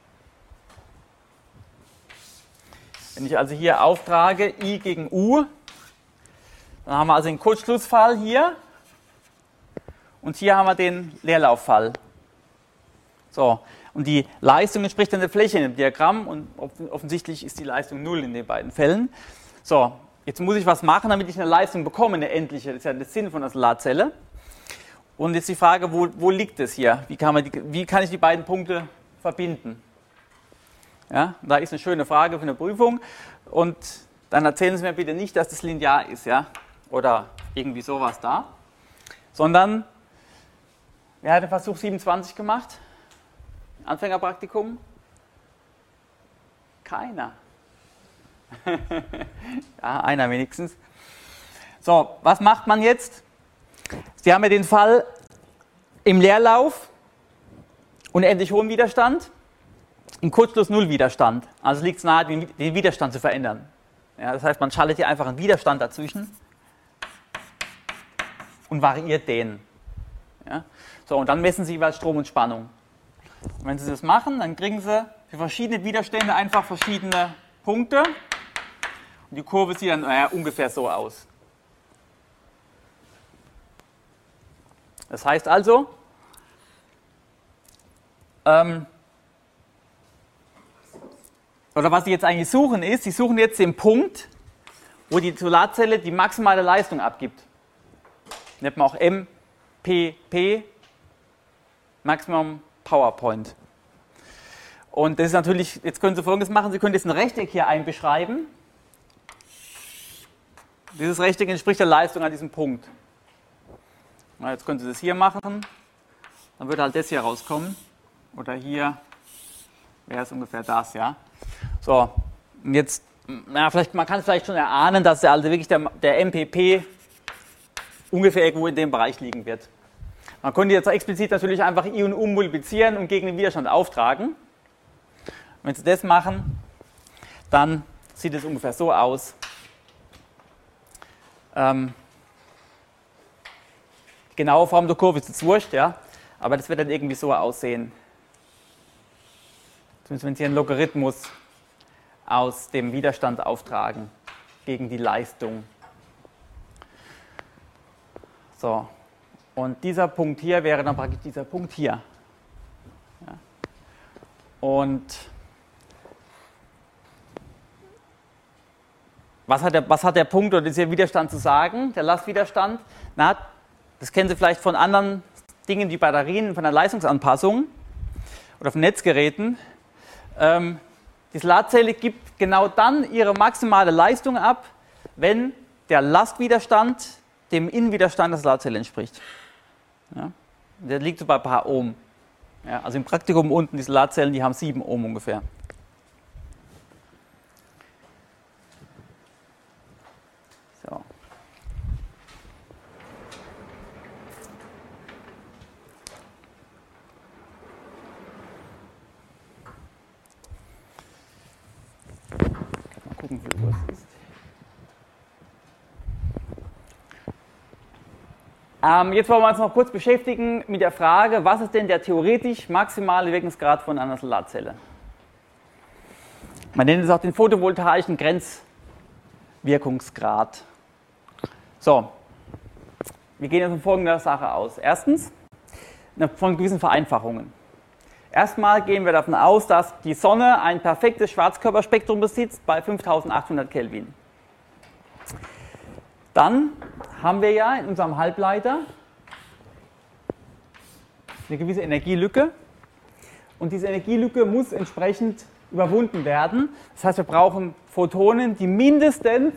Wenn ich also hier auftrage I gegen U, dann haben wir also den Kurzschlussfall hier und hier haben wir den Leerlauffall. So, und die Leistung entspricht dann der Fläche in dem Diagramm und offensichtlich ist die Leistung null in den beiden Fällen. So, jetzt muss ich was machen, damit ich eine Leistung bekomme, eine endliche, das ist ja der Sinn von der Solarzelle. Und jetzt die Frage, wo, wo liegt es hier? Wie kann, man die, wie kann ich die beiden Punkte verbinden? Ja, da ist eine schöne Frage für eine Prüfung. Und dann erzählen Sie mir bitte nicht, dass das linear ist, ja? Oder irgendwie sowas da. Sondern, wer hat den Versuch siebenundzwanzig gemacht? Anfängerpraktikum? Keiner. Ja, einer wenigstens. So, was macht man jetzt? Sie haben ja den Fall im Leerlauf, unendlich hohen Widerstand, im Kurzschluss null Widerstand. Also liegt es nahe, den Widerstand zu verändern. Ja, das heißt, man schaltet hier einfach einen Widerstand dazwischen und variiert den. Ja? So, und dann messen Sie jeweils Strom und Spannung. Und wenn Sie das machen, dann kriegen Sie für verschiedene Widerstände einfach verschiedene Punkte. Und die Kurve sieht dann naja, ungefähr so aus. Das heißt also, ähm, oder was Sie jetzt eigentlich suchen ist, Sie suchen jetzt den Punkt, wo die Solarzelle die maximale Leistung abgibt. Nennt man auch M P P, Maximum Power Point. Und das ist natürlich, jetzt können Sie Folgendes machen, Sie können jetzt ein Rechteck hier einbeschreiben. Dieses Rechteck entspricht der Leistung an diesem Punkt. Na, jetzt können Sie das hier machen, dann würde halt das hier rauskommen. Oder hier wäre es ungefähr das, ja. So, und jetzt, na, vielleicht, man kann es vielleicht schon erahnen, dass der, also wirklich der, der M P P ungefähr irgendwo in dem Bereich liegen wird. Man könnte jetzt explizit natürlich einfach I und U multiplizieren und gegen den Widerstand auftragen. Wenn Sie das machen, dann sieht es ungefähr so aus. Ähm, die genaue Form der Kurve ist jetzt wurscht, ja, aber das wird dann irgendwie so aussehen. Zumindest wenn Sie einen Logarithmus aus dem Widerstand auftragen gegen die Leistung. So, und dieser Punkt hier wäre dann praktisch dieser Punkt hier. Ja. Und was hat, der, was hat der Punkt oder dieser Widerstand zu sagen, der Lastwiderstand? Na, das kennen Sie vielleicht von anderen Dingen wie Batterien, von der Leistungsanpassung oder von Netzgeräten. Ähm, die Solarzelle gibt genau dann ihre maximale Leistung ab, wenn der Lastwiderstand dem Innenwiderstand der Solarzelle entspricht. Ja? Der liegt so bei ein paar Ohm. Ja, also im Praktikum unten, die Solarzellen, die haben sieben Ohm ungefähr. So. Mal gucken, wie Uhr es ist. Ähm, jetzt wollen wir uns noch kurz beschäftigen mit der Frage, was ist denn der theoretisch maximale Wirkungsgrad von einer Solarzelle? Man nennt es auch den photovoltaischen Grenzwirkungsgrad. So, wir gehen jetzt von folgender Sache aus. Erstens, von gewissen Vereinfachungen. Erstmal gehen wir davon aus, dass die Sonne ein perfektes Schwarzkörperspektrum besitzt bei fünftausendachthundert Kelvin. Dann haben wir ja in unserem Halbleiter eine gewisse Energielücke und diese Energielücke muss entsprechend überwunden werden. Das heißt, wir brauchen Photonen, die mindestens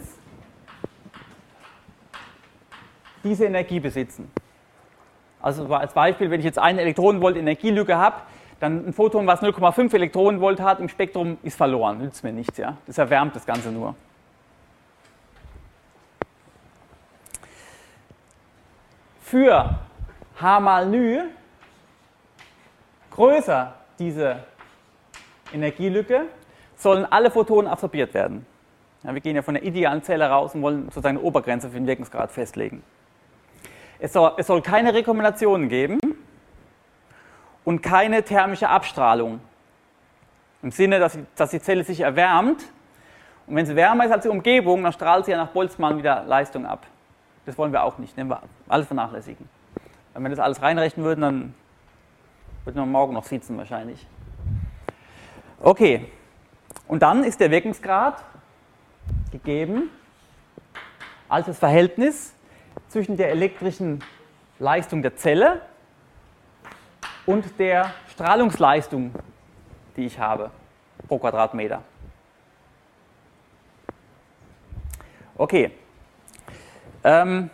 diese Energie besitzen. Also als Beispiel, wenn ich jetzt eine Elektronenvolt Energielücke habe, dann ein Photon, was null Komma fünf Elektronenvolt hat im Spektrum, ist verloren, nützt mir nichts. Ja? Das erwärmt das Ganze nur. Für H mal ν größer diese Energielücke sollen alle Photonen absorbiert werden. Ja, wir gehen ja von der idealen Zelle raus und wollen sozusagen eine Obergrenze für den Wirkungsgrad festlegen. Es soll, es soll keine Rekombinationen geben und keine thermische Abstrahlung. Im Sinne, dass, dass die Zelle sich erwärmt und wenn sie wärmer ist als die Umgebung, dann strahlt sie ja nach Boltzmann wieder Leistung ab. Das wollen wir auch nicht, nehmen wir alles vernachlässigen. Wenn wir das alles reinrechnen würden, dann würden wir morgen noch sitzen wahrscheinlich. Okay, und dann ist der Wirkungsgrad gegeben als das Verhältnis zwischen der elektrischen Leistung der Zelle und der Strahlungsleistung, die ich habe, pro Quadratmeter. Okay. Ähm,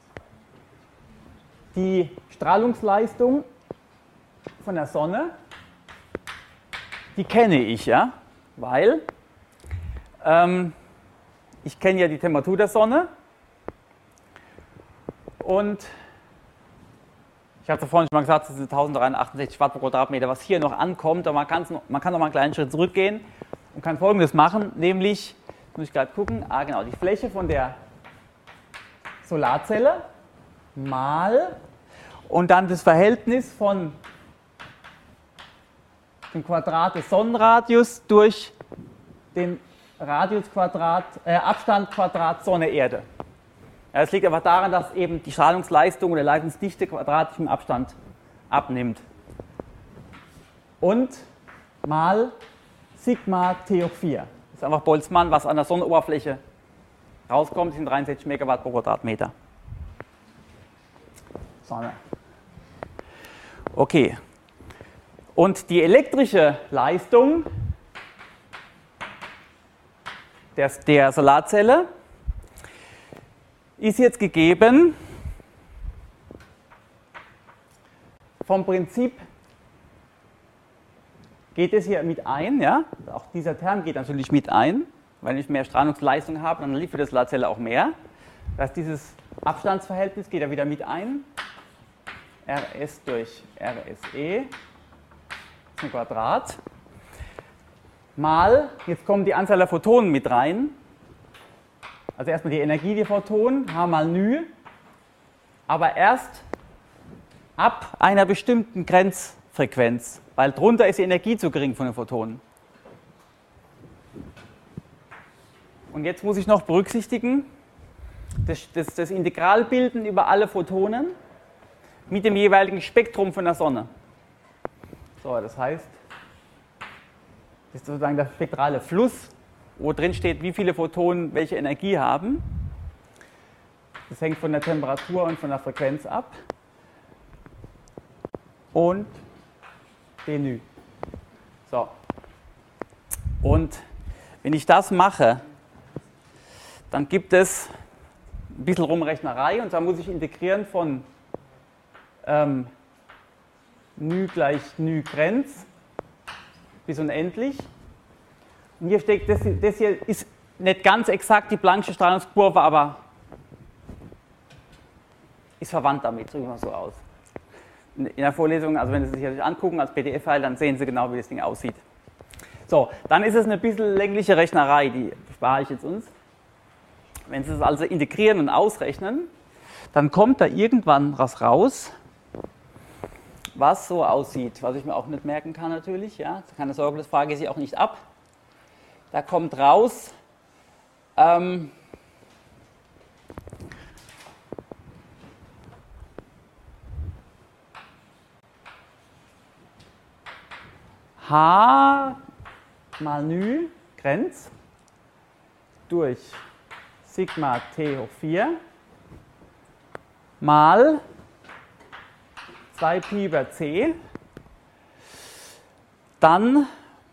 die Strahlungsleistung von der Sonne, die kenne ich, ja, weil ähm, ich kenne ja die Temperatur der Sonne und ich habe es ja vorhin schon mal gesagt, das sind eintausenddreihundertachtundsechzig Watt pro Quadratmeter, was hier noch ankommt, aber man, noch, man kann noch mal einen kleinen Schritt zurückgehen und kann Folgendes machen, nämlich, muss ich gerade gucken, ah genau, die Fläche von der Solarzelle mal und dann das Verhältnis von dem Quadrat des Sonnenradius durch den Radius Quadrat, äh, Abstand Quadrat Sonne Erde. Ja, das liegt einfach daran, dass eben die Strahlungsleistung oder Leitungsdichte quadratisch im Abstand abnimmt. Und mal Sigma T hoch vier. Das ist einfach Boltzmann, was an der Sonnenoberfläche rauskommt, sind dreiundsechzig Megawatt pro Quadratmeter. Sonne. Okay. Und die elektrische Leistung der, der Solarzelle ist jetzt gegeben vom Prinzip, geht es hier mit ein, ja? Auch dieser Term geht natürlich mit ein. Wenn ich mehr Strahlungsleistung habe, dann liefert die Solarzelle auch mehr. Das heißt, dieses Abstandsverhältnis geht da wieder mit ein. Rs durch Rse zum Quadrat. Mal, jetzt kommt die Anzahl der Photonen mit rein. Also erstmal die Energie der Photonen, H mal ν. Aber erst ab einer bestimmten Grenzfrequenz, weil drunter ist die Energie zu gering von den Photonen. Und jetzt muss ich noch berücksichtigen, das, das, das Integral bilden über alle Photonen mit dem jeweiligen Spektrum von der Sonne. So, das heißt, das ist sozusagen der spektrale Fluss, wo drin steht, wie viele Photonen welche Energie haben. Das hängt von der Temperatur und von der Frequenz ab. Und dν. So. Und wenn ich das mache, dann gibt es ein bisschen Rumrechnerei und zwar muss ich integrieren von ähm, ν gleich ν Grenz bis unendlich. Und hier steckt, das, das hier ist nicht ganz exakt die Planck'sche Strahlungskurve, aber ist verwandt damit, drücken wir so aus. In der Vorlesung, also wenn Sie sich das angucken als P D F-File, dann sehen Sie genau, wie das Ding aussieht. So, dann ist es eine bisschen längliche Rechnerei, die spare ich jetzt uns. Wenn Sie es also integrieren und ausrechnen, dann kommt da irgendwann was raus, was so aussieht, was ich mir auch nicht merken kann natürlich. Ja? Keine Sorge, das frage ich Sie auch nicht ab. Da kommt raus, ähm, H mal Nü, Grenz, durch Sigma T hoch vier mal zwei Pi über C, dann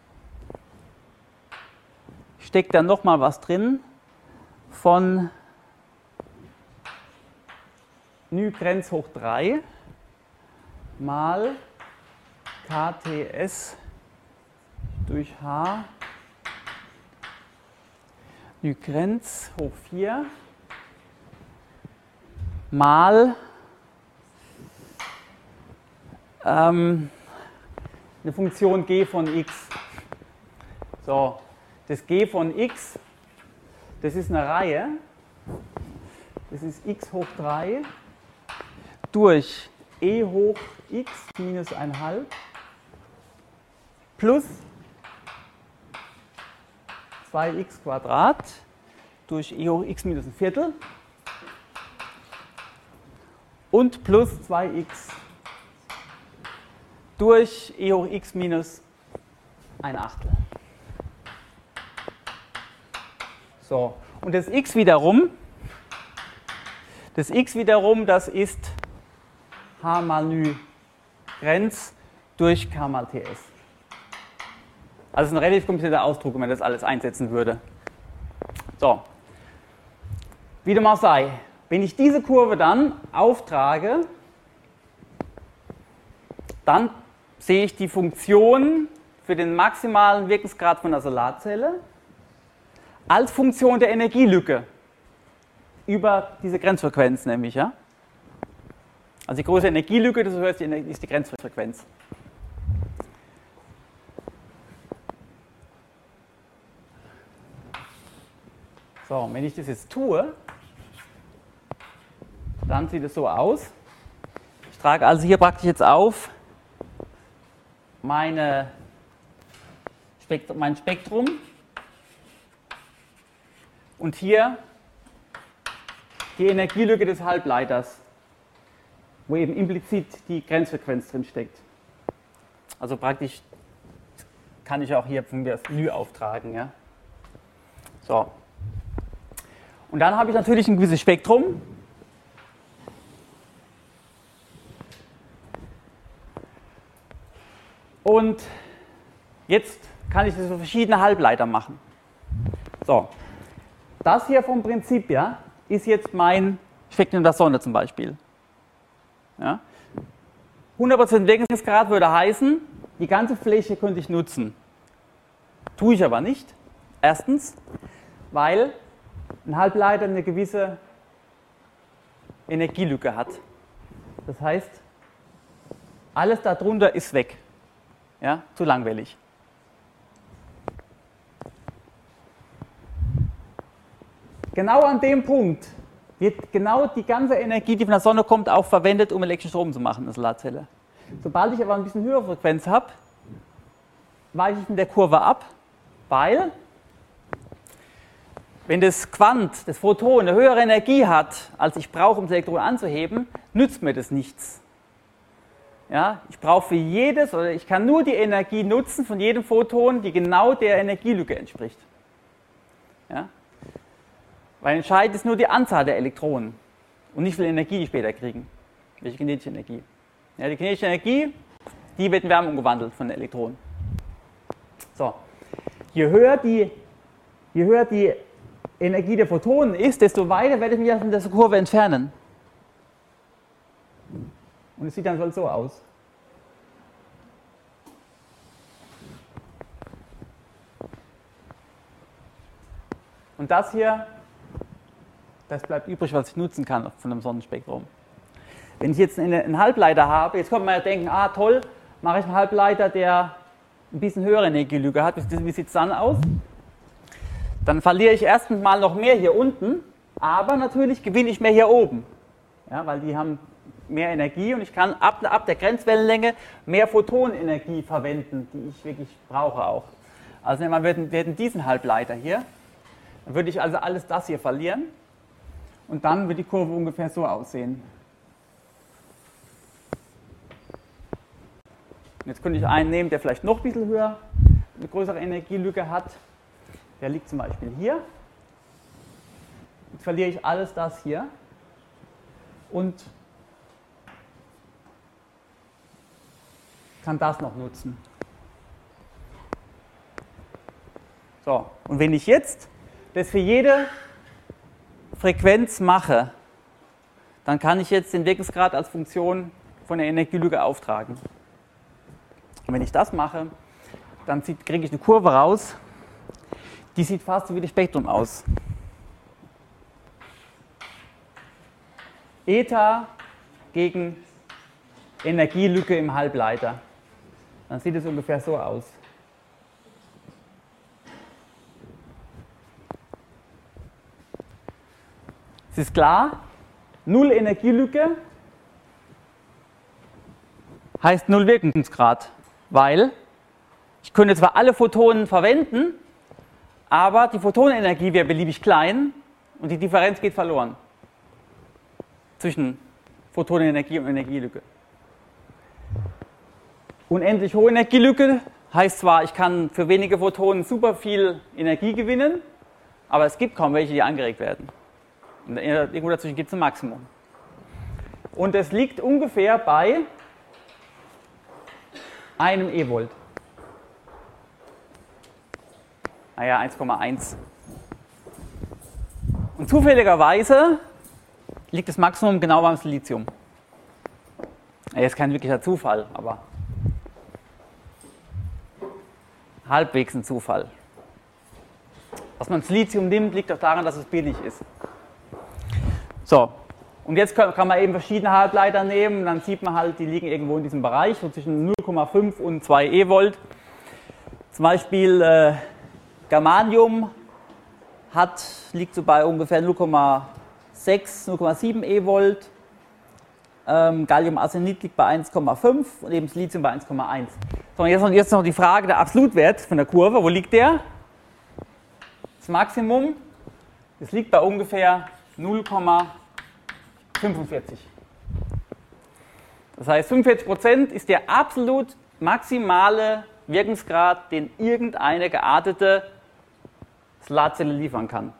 steckt da nochmal was drin von Nü Grenz hoch drei mal K T S durch H Nü Grenz hoch vier mal ähm, eine Funktion g von x. So, das g von x, das ist eine Reihe, das ist x hoch drei durch e hoch x minus eins halb plus zwei x Quadrat durch e hoch x minus ein Viertel und plus zwei x durch e hoch x minus ein Achtel. So, und das x wiederum, das x wiederum, das ist h mal Nü Grenz durch k mal Ts. Also ein relativ komplizierter Ausdruck, wenn man das alles einsetzen würde. So, wie dem auch sei, wenn ich diese Kurve dann auftrage, dann sehe ich die Funktion für den maximalen Wirkungsgrad von der Solarzelle als Funktion der Energielücke über diese Grenzfrequenz nämlich. Ja? Also die größere Energielücke, das heißt, ist die Grenzfrequenz. So, und wenn ich das jetzt tue, dann sieht es so aus. Ich trage also hier praktisch jetzt auf meine Spektrum, mein Spektrum und hier die Energielücke des Halbleiters, wo eben implizit die Grenzfrequenz drin steckt. Also praktisch kann ich auch hier von mir das Nü auftragen. Ja? So. Und dann habe ich natürlich ein gewisses Spektrum. Und jetzt kann ich das für verschiedene Halbleiter machen. So, das hier vom Prinzip ja, ist jetzt mein Spektrum der Sonne zum Beispiel. Ja? hundert Prozent Wirkungsgrad würde heißen, die ganze Fläche könnte ich nutzen. Tue ich aber nicht. Erstens, weil ein Halbleiter eine gewisse Energielücke hat. Das heißt, alles darunter ist weg. Ja, zu langweilig. Genau an dem Punkt wird genau die ganze Energie, die von der Sonne kommt, auch verwendet, um elektrischen Strom zu machen in der Solarzelle. Sobald ich aber ein bisschen höhere Frequenz habe, weiche ich mit der Kurve ab, weil wenn das Quant, das Photon, eine höhere Energie hat, als ich brauche, um das Elektron anzuheben, nützt mir das nichts. Ja, ich brauche für jedes, oder ich kann nur die Energie nutzen von jedem Photon, die genau der Energielücke entspricht. Ja? Weil entscheidend ist nur die Anzahl der Elektronen und nicht wie viel Energie die später kriegen. Welche kinetische Energie. Ja, die kinetische Energie, die wird in Wärme umgewandelt von den Elektronen. So. Je höher die, je höher die Energie der Photonen ist, desto weiter werde ich mich von dieser Kurve entfernen. Und es sieht dann so aus. Und das hier, das bleibt übrig, was ich nutzen kann von einem Sonnenspektrum. Wenn ich jetzt einen Halbleiter habe, jetzt kommt man ja denken, ah toll, mache ich einen Halbleiter, der ein bisschen höhere Energielücke hat, wie sieht es dann aus? Dann verliere ich erstens mal noch mehr hier unten, aber natürlich gewinne ich mehr hier oben. Ja, weil die haben mehr Energie und ich kann ab, ab der Grenzwellenlänge mehr Photonenergie verwenden, die ich wirklich brauche auch. Also nehmen wir wir hätten diesen Halbleiter hier, dann würde ich also alles das hier verlieren und dann wird die Kurve ungefähr so aussehen. Und jetzt könnte ich einen nehmen, der vielleicht noch ein bisschen höher, eine größere Energielücke hat. Der liegt zum Beispiel hier. Jetzt verliere ich alles das hier und kann das noch nutzen. So, und wenn ich jetzt das für jede Frequenz mache, dann kann ich jetzt den Wirkungsgrad als Funktion von der Energielücke auftragen. Und wenn ich das mache, dann kriege ich eine Kurve raus, die sieht fast so wie das Spektrum aus. Eta gegen Energielücke im Halbleiter. Dann sieht es ungefähr so aus. Es ist klar, null Energielücke heißt null Wirkungsgrad, weil ich könnte zwar alle Photonen verwenden, aber die Photonenenergie wäre beliebig klein und die Differenz geht verloren zwischen Photonenenergie und Energielücke. Unendlich hohe Energielücke heißt zwar, ich kann für wenige Photonen super viel Energie gewinnen, aber es gibt kaum welche, die angeregt werden. Und irgendwo dazwischen gibt es ein Maximum. Und es liegt ungefähr bei einem E-Volt. Naja, eins Komma eins. Und zufälligerweise liegt das Maximum genau beim Silizium. Das ist kein wirklicher Zufall, aber halbwegs ein Zufall. Dass man Silizium nimmt, liegt auch daran, dass es billig ist. So, und jetzt kann, kann man eben verschiedene Halbleiter nehmen, dann sieht man halt, die liegen irgendwo in diesem Bereich, so zwischen null Komma fünf und zwei E-Volt. Zum Beispiel äh, Germanium hat, liegt so bei ungefähr null Komma sechs, null Komma sieben E-Volt. Ähm, Galliumarsenid liegt bei eins Komma fünf und eben Silizium bei eins Komma eins. So, und jetzt noch, jetzt noch die Frage, der Absolutwert von der Kurve, wo liegt der? Das Maximum, das liegt bei ungefähr null Komma fünfundvierzig. Das heißt, fünfundvierzig Prozent ist der absolut maximale Wirkungsgrad, den irgendeine geartete Solarzelle liefern kann.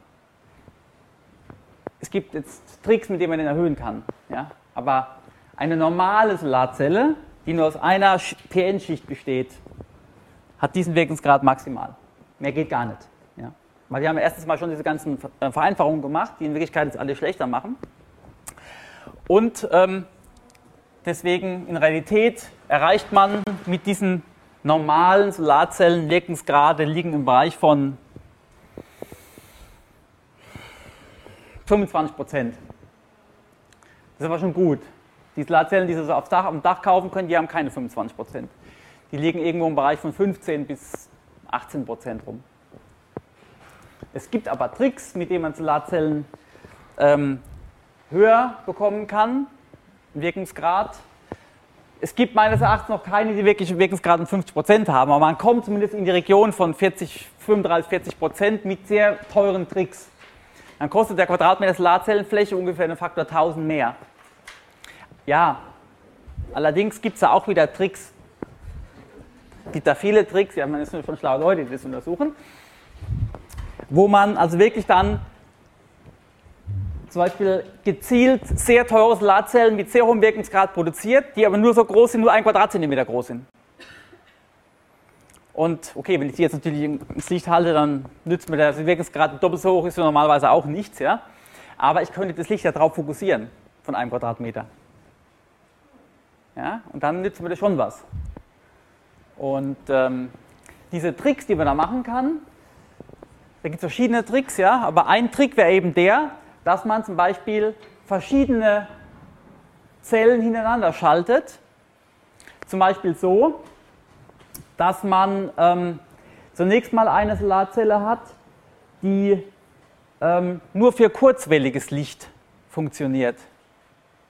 Es gibt jetzt Tricks, mit denen man den erhöhen kann. Ja? Aber eine normale Solarzelle, die nur aus einer P N-Schicht besteht, hat diesen Wirkungsgrad maximal. Mehr geht gar nicht. Ja? Weil wir haben ja erstens mal schon diese ganzen Vereinfachungen gemacht, die in Wirklichkeit jetzt alle schlechter machen. Und ähm, deswegen in Realität erreicht man mit diesen normalen Solarzellen Wirkungsgrade, liegen im Bereich von fünfundzwanzig Prozent. Das ist aber schon gut. Die Solarzellen, die Sie so aufs Dach, am Dach kaufen können, die haben keine fünfundzwanzig Prozent. Die liegen irgendwo im Bereich von fünfzehn bis achtzehn Prozent rum. Es gibt aber Tricks, mit denen man Solarzellen ähm, höher bekommen kann, Wirkungsgrad. Es gibt meines Erachtens noch keine, die wirklich einen Wirkungsgrad von fünfzig Prozent haben, aber man kommt zumindest in die Region von vierzig, fünfunddreißig, vierzig Prozent mit sehr teuren Tricks. Dann kostet der Quadratmeter Solarzellenfläche ungefähr einen Faktor tausend mehr. Ja, allerdings gibt es da auch wieder Tricks. Es gibt da viele Tricks, ja, man ist nur schon schlaue Leute, die das untersuchen, wo man also wirklich dann zum Beispiel gezielt sehr teure Solarzellen mit sehr hohem Wirkungsgrad produziert, die aber nur so groß sind, nur ein Quadratzentimeter groß sind. Und okay, wenn ich die jetzt natürlich ins Licht halte, dann nützt mir der Wirkungsgrad doppelt so hoch, ist ja normalerweise auch nichts, ja. Aber ich könnte das Licht ja darauf fokussieren, von einem Quadratmeter. Ja, und dann nützt mir das schon was. Und ähm, diese Tricks, die man da machen kann, da gibt es verschiedene Tricks, ja, aber ein Trick wäre eben der, dass man zum Beispiel verschiedene Zellen hintereinander schaltet. Zum Beispiel so, dass man ähm, zunächst mal eine Solarzelle hat, die ähm, nur für kurzwelliges Licht funktioniert.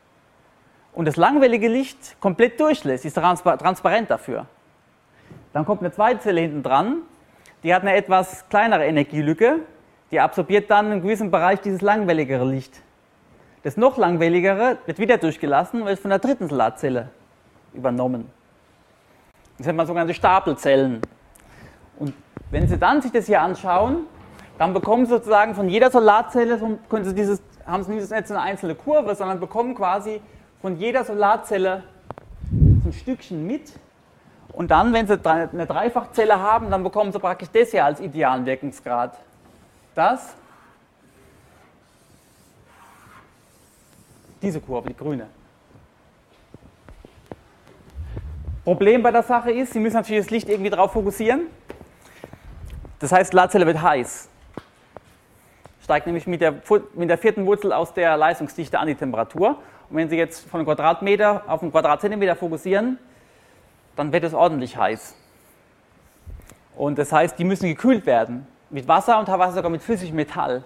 und das langwellige Licht komplett durchlässt, ist transpa- transparent dafür. Dann kommt eine zweite Zelle hinten dran, die hat eine etwas kleinere Energielücke, die absorbiert dann in einem gewissen Bereich dieses langwelligere Licht. Das noch langwelligere wird wieder durchgelassen und wird von der dritten Solarzelle übernommen. Das nennt man sogenannte Stapelzellen. Und wenn Sie dann sich das hier anschauen, dann bekommen Sie sozusagen von jeder Solarzelle, so können Sie dieses, haben Sie nicht eine einzelne Kurve, sondern bekommen quasi von jeder Solarzelle so ein Stückchen mit. Und dann, wenn Sie eine Dreifachzelle haben, dann bekommen Sie praktisch das hier als idealen Wirkungsgrad. Das, diese Kurve, die grüne. Problem bei der Sache ist, Sie müssen natürlich das Licht irgendwie drauf fokussieren. Das heißt, die Solarzelle wird heiß. Steigt nämlich mit der, mit der vierten Wurzel aus der Leistungsdichte an die Temperatur. Und wenn Sie jetzt von einem Quadratmeter auf einen Quadratzentimeter fokussieren, dann wird es ordentlich heiß. Und das heißt, die müssen gekühlt werden. Mit Wasser und teilweise sogar mit flüssigem Metall.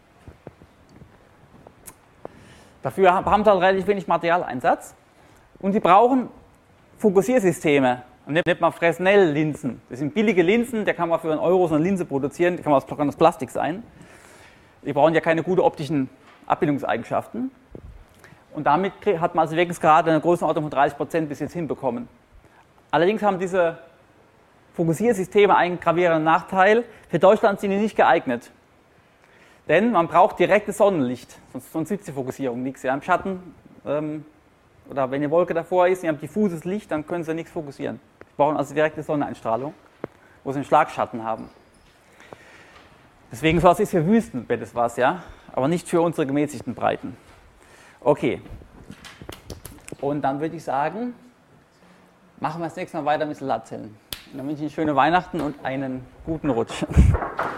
Dafür haben Sie halt relativ wenig Materialeinsatz. Und Sie brauchen Fokussiersysteme. Und nennt man Fresnel-Linsen. Das sind billige Linsen, da kann man für einen Euro so eine Linse produzieren, die kann aus Plastik sein. Die brauchen ja keine guten optischen Abbildungseigenschaften. Und damit hat man also Wirkungsgrade in einer Größenordnung von dreißig Prozent bis jetzt hinbekommen. Allerdings haben diese Fokussiersysteme einen gravierenden Nachteil. Für Deutschland sind die nicht geeignet. Denn man braucht direktes Sonnenlicht, sonst, sonst nützt die Fokussierung nichts. Ja, im Schatten ähm, oder wenn eine Wolke davor ist, Sie haben diffuses Licht, dann können Sie nichts fokussieren. Sie brauchen also direkte Sonneneinstrahlung, wo Sie einen Schlagschatten haben. Deswegen sowas ist für Wüstenbett das was, ja, aber nicht für unsere gemäßigten Breiten. Okay. Und dann würde ich sagen, machen wir das nächste Mal weiter mit Solarzellen. Und dann wünsche ich Ihnen schöne Weihnachten und einen guten Rutsch.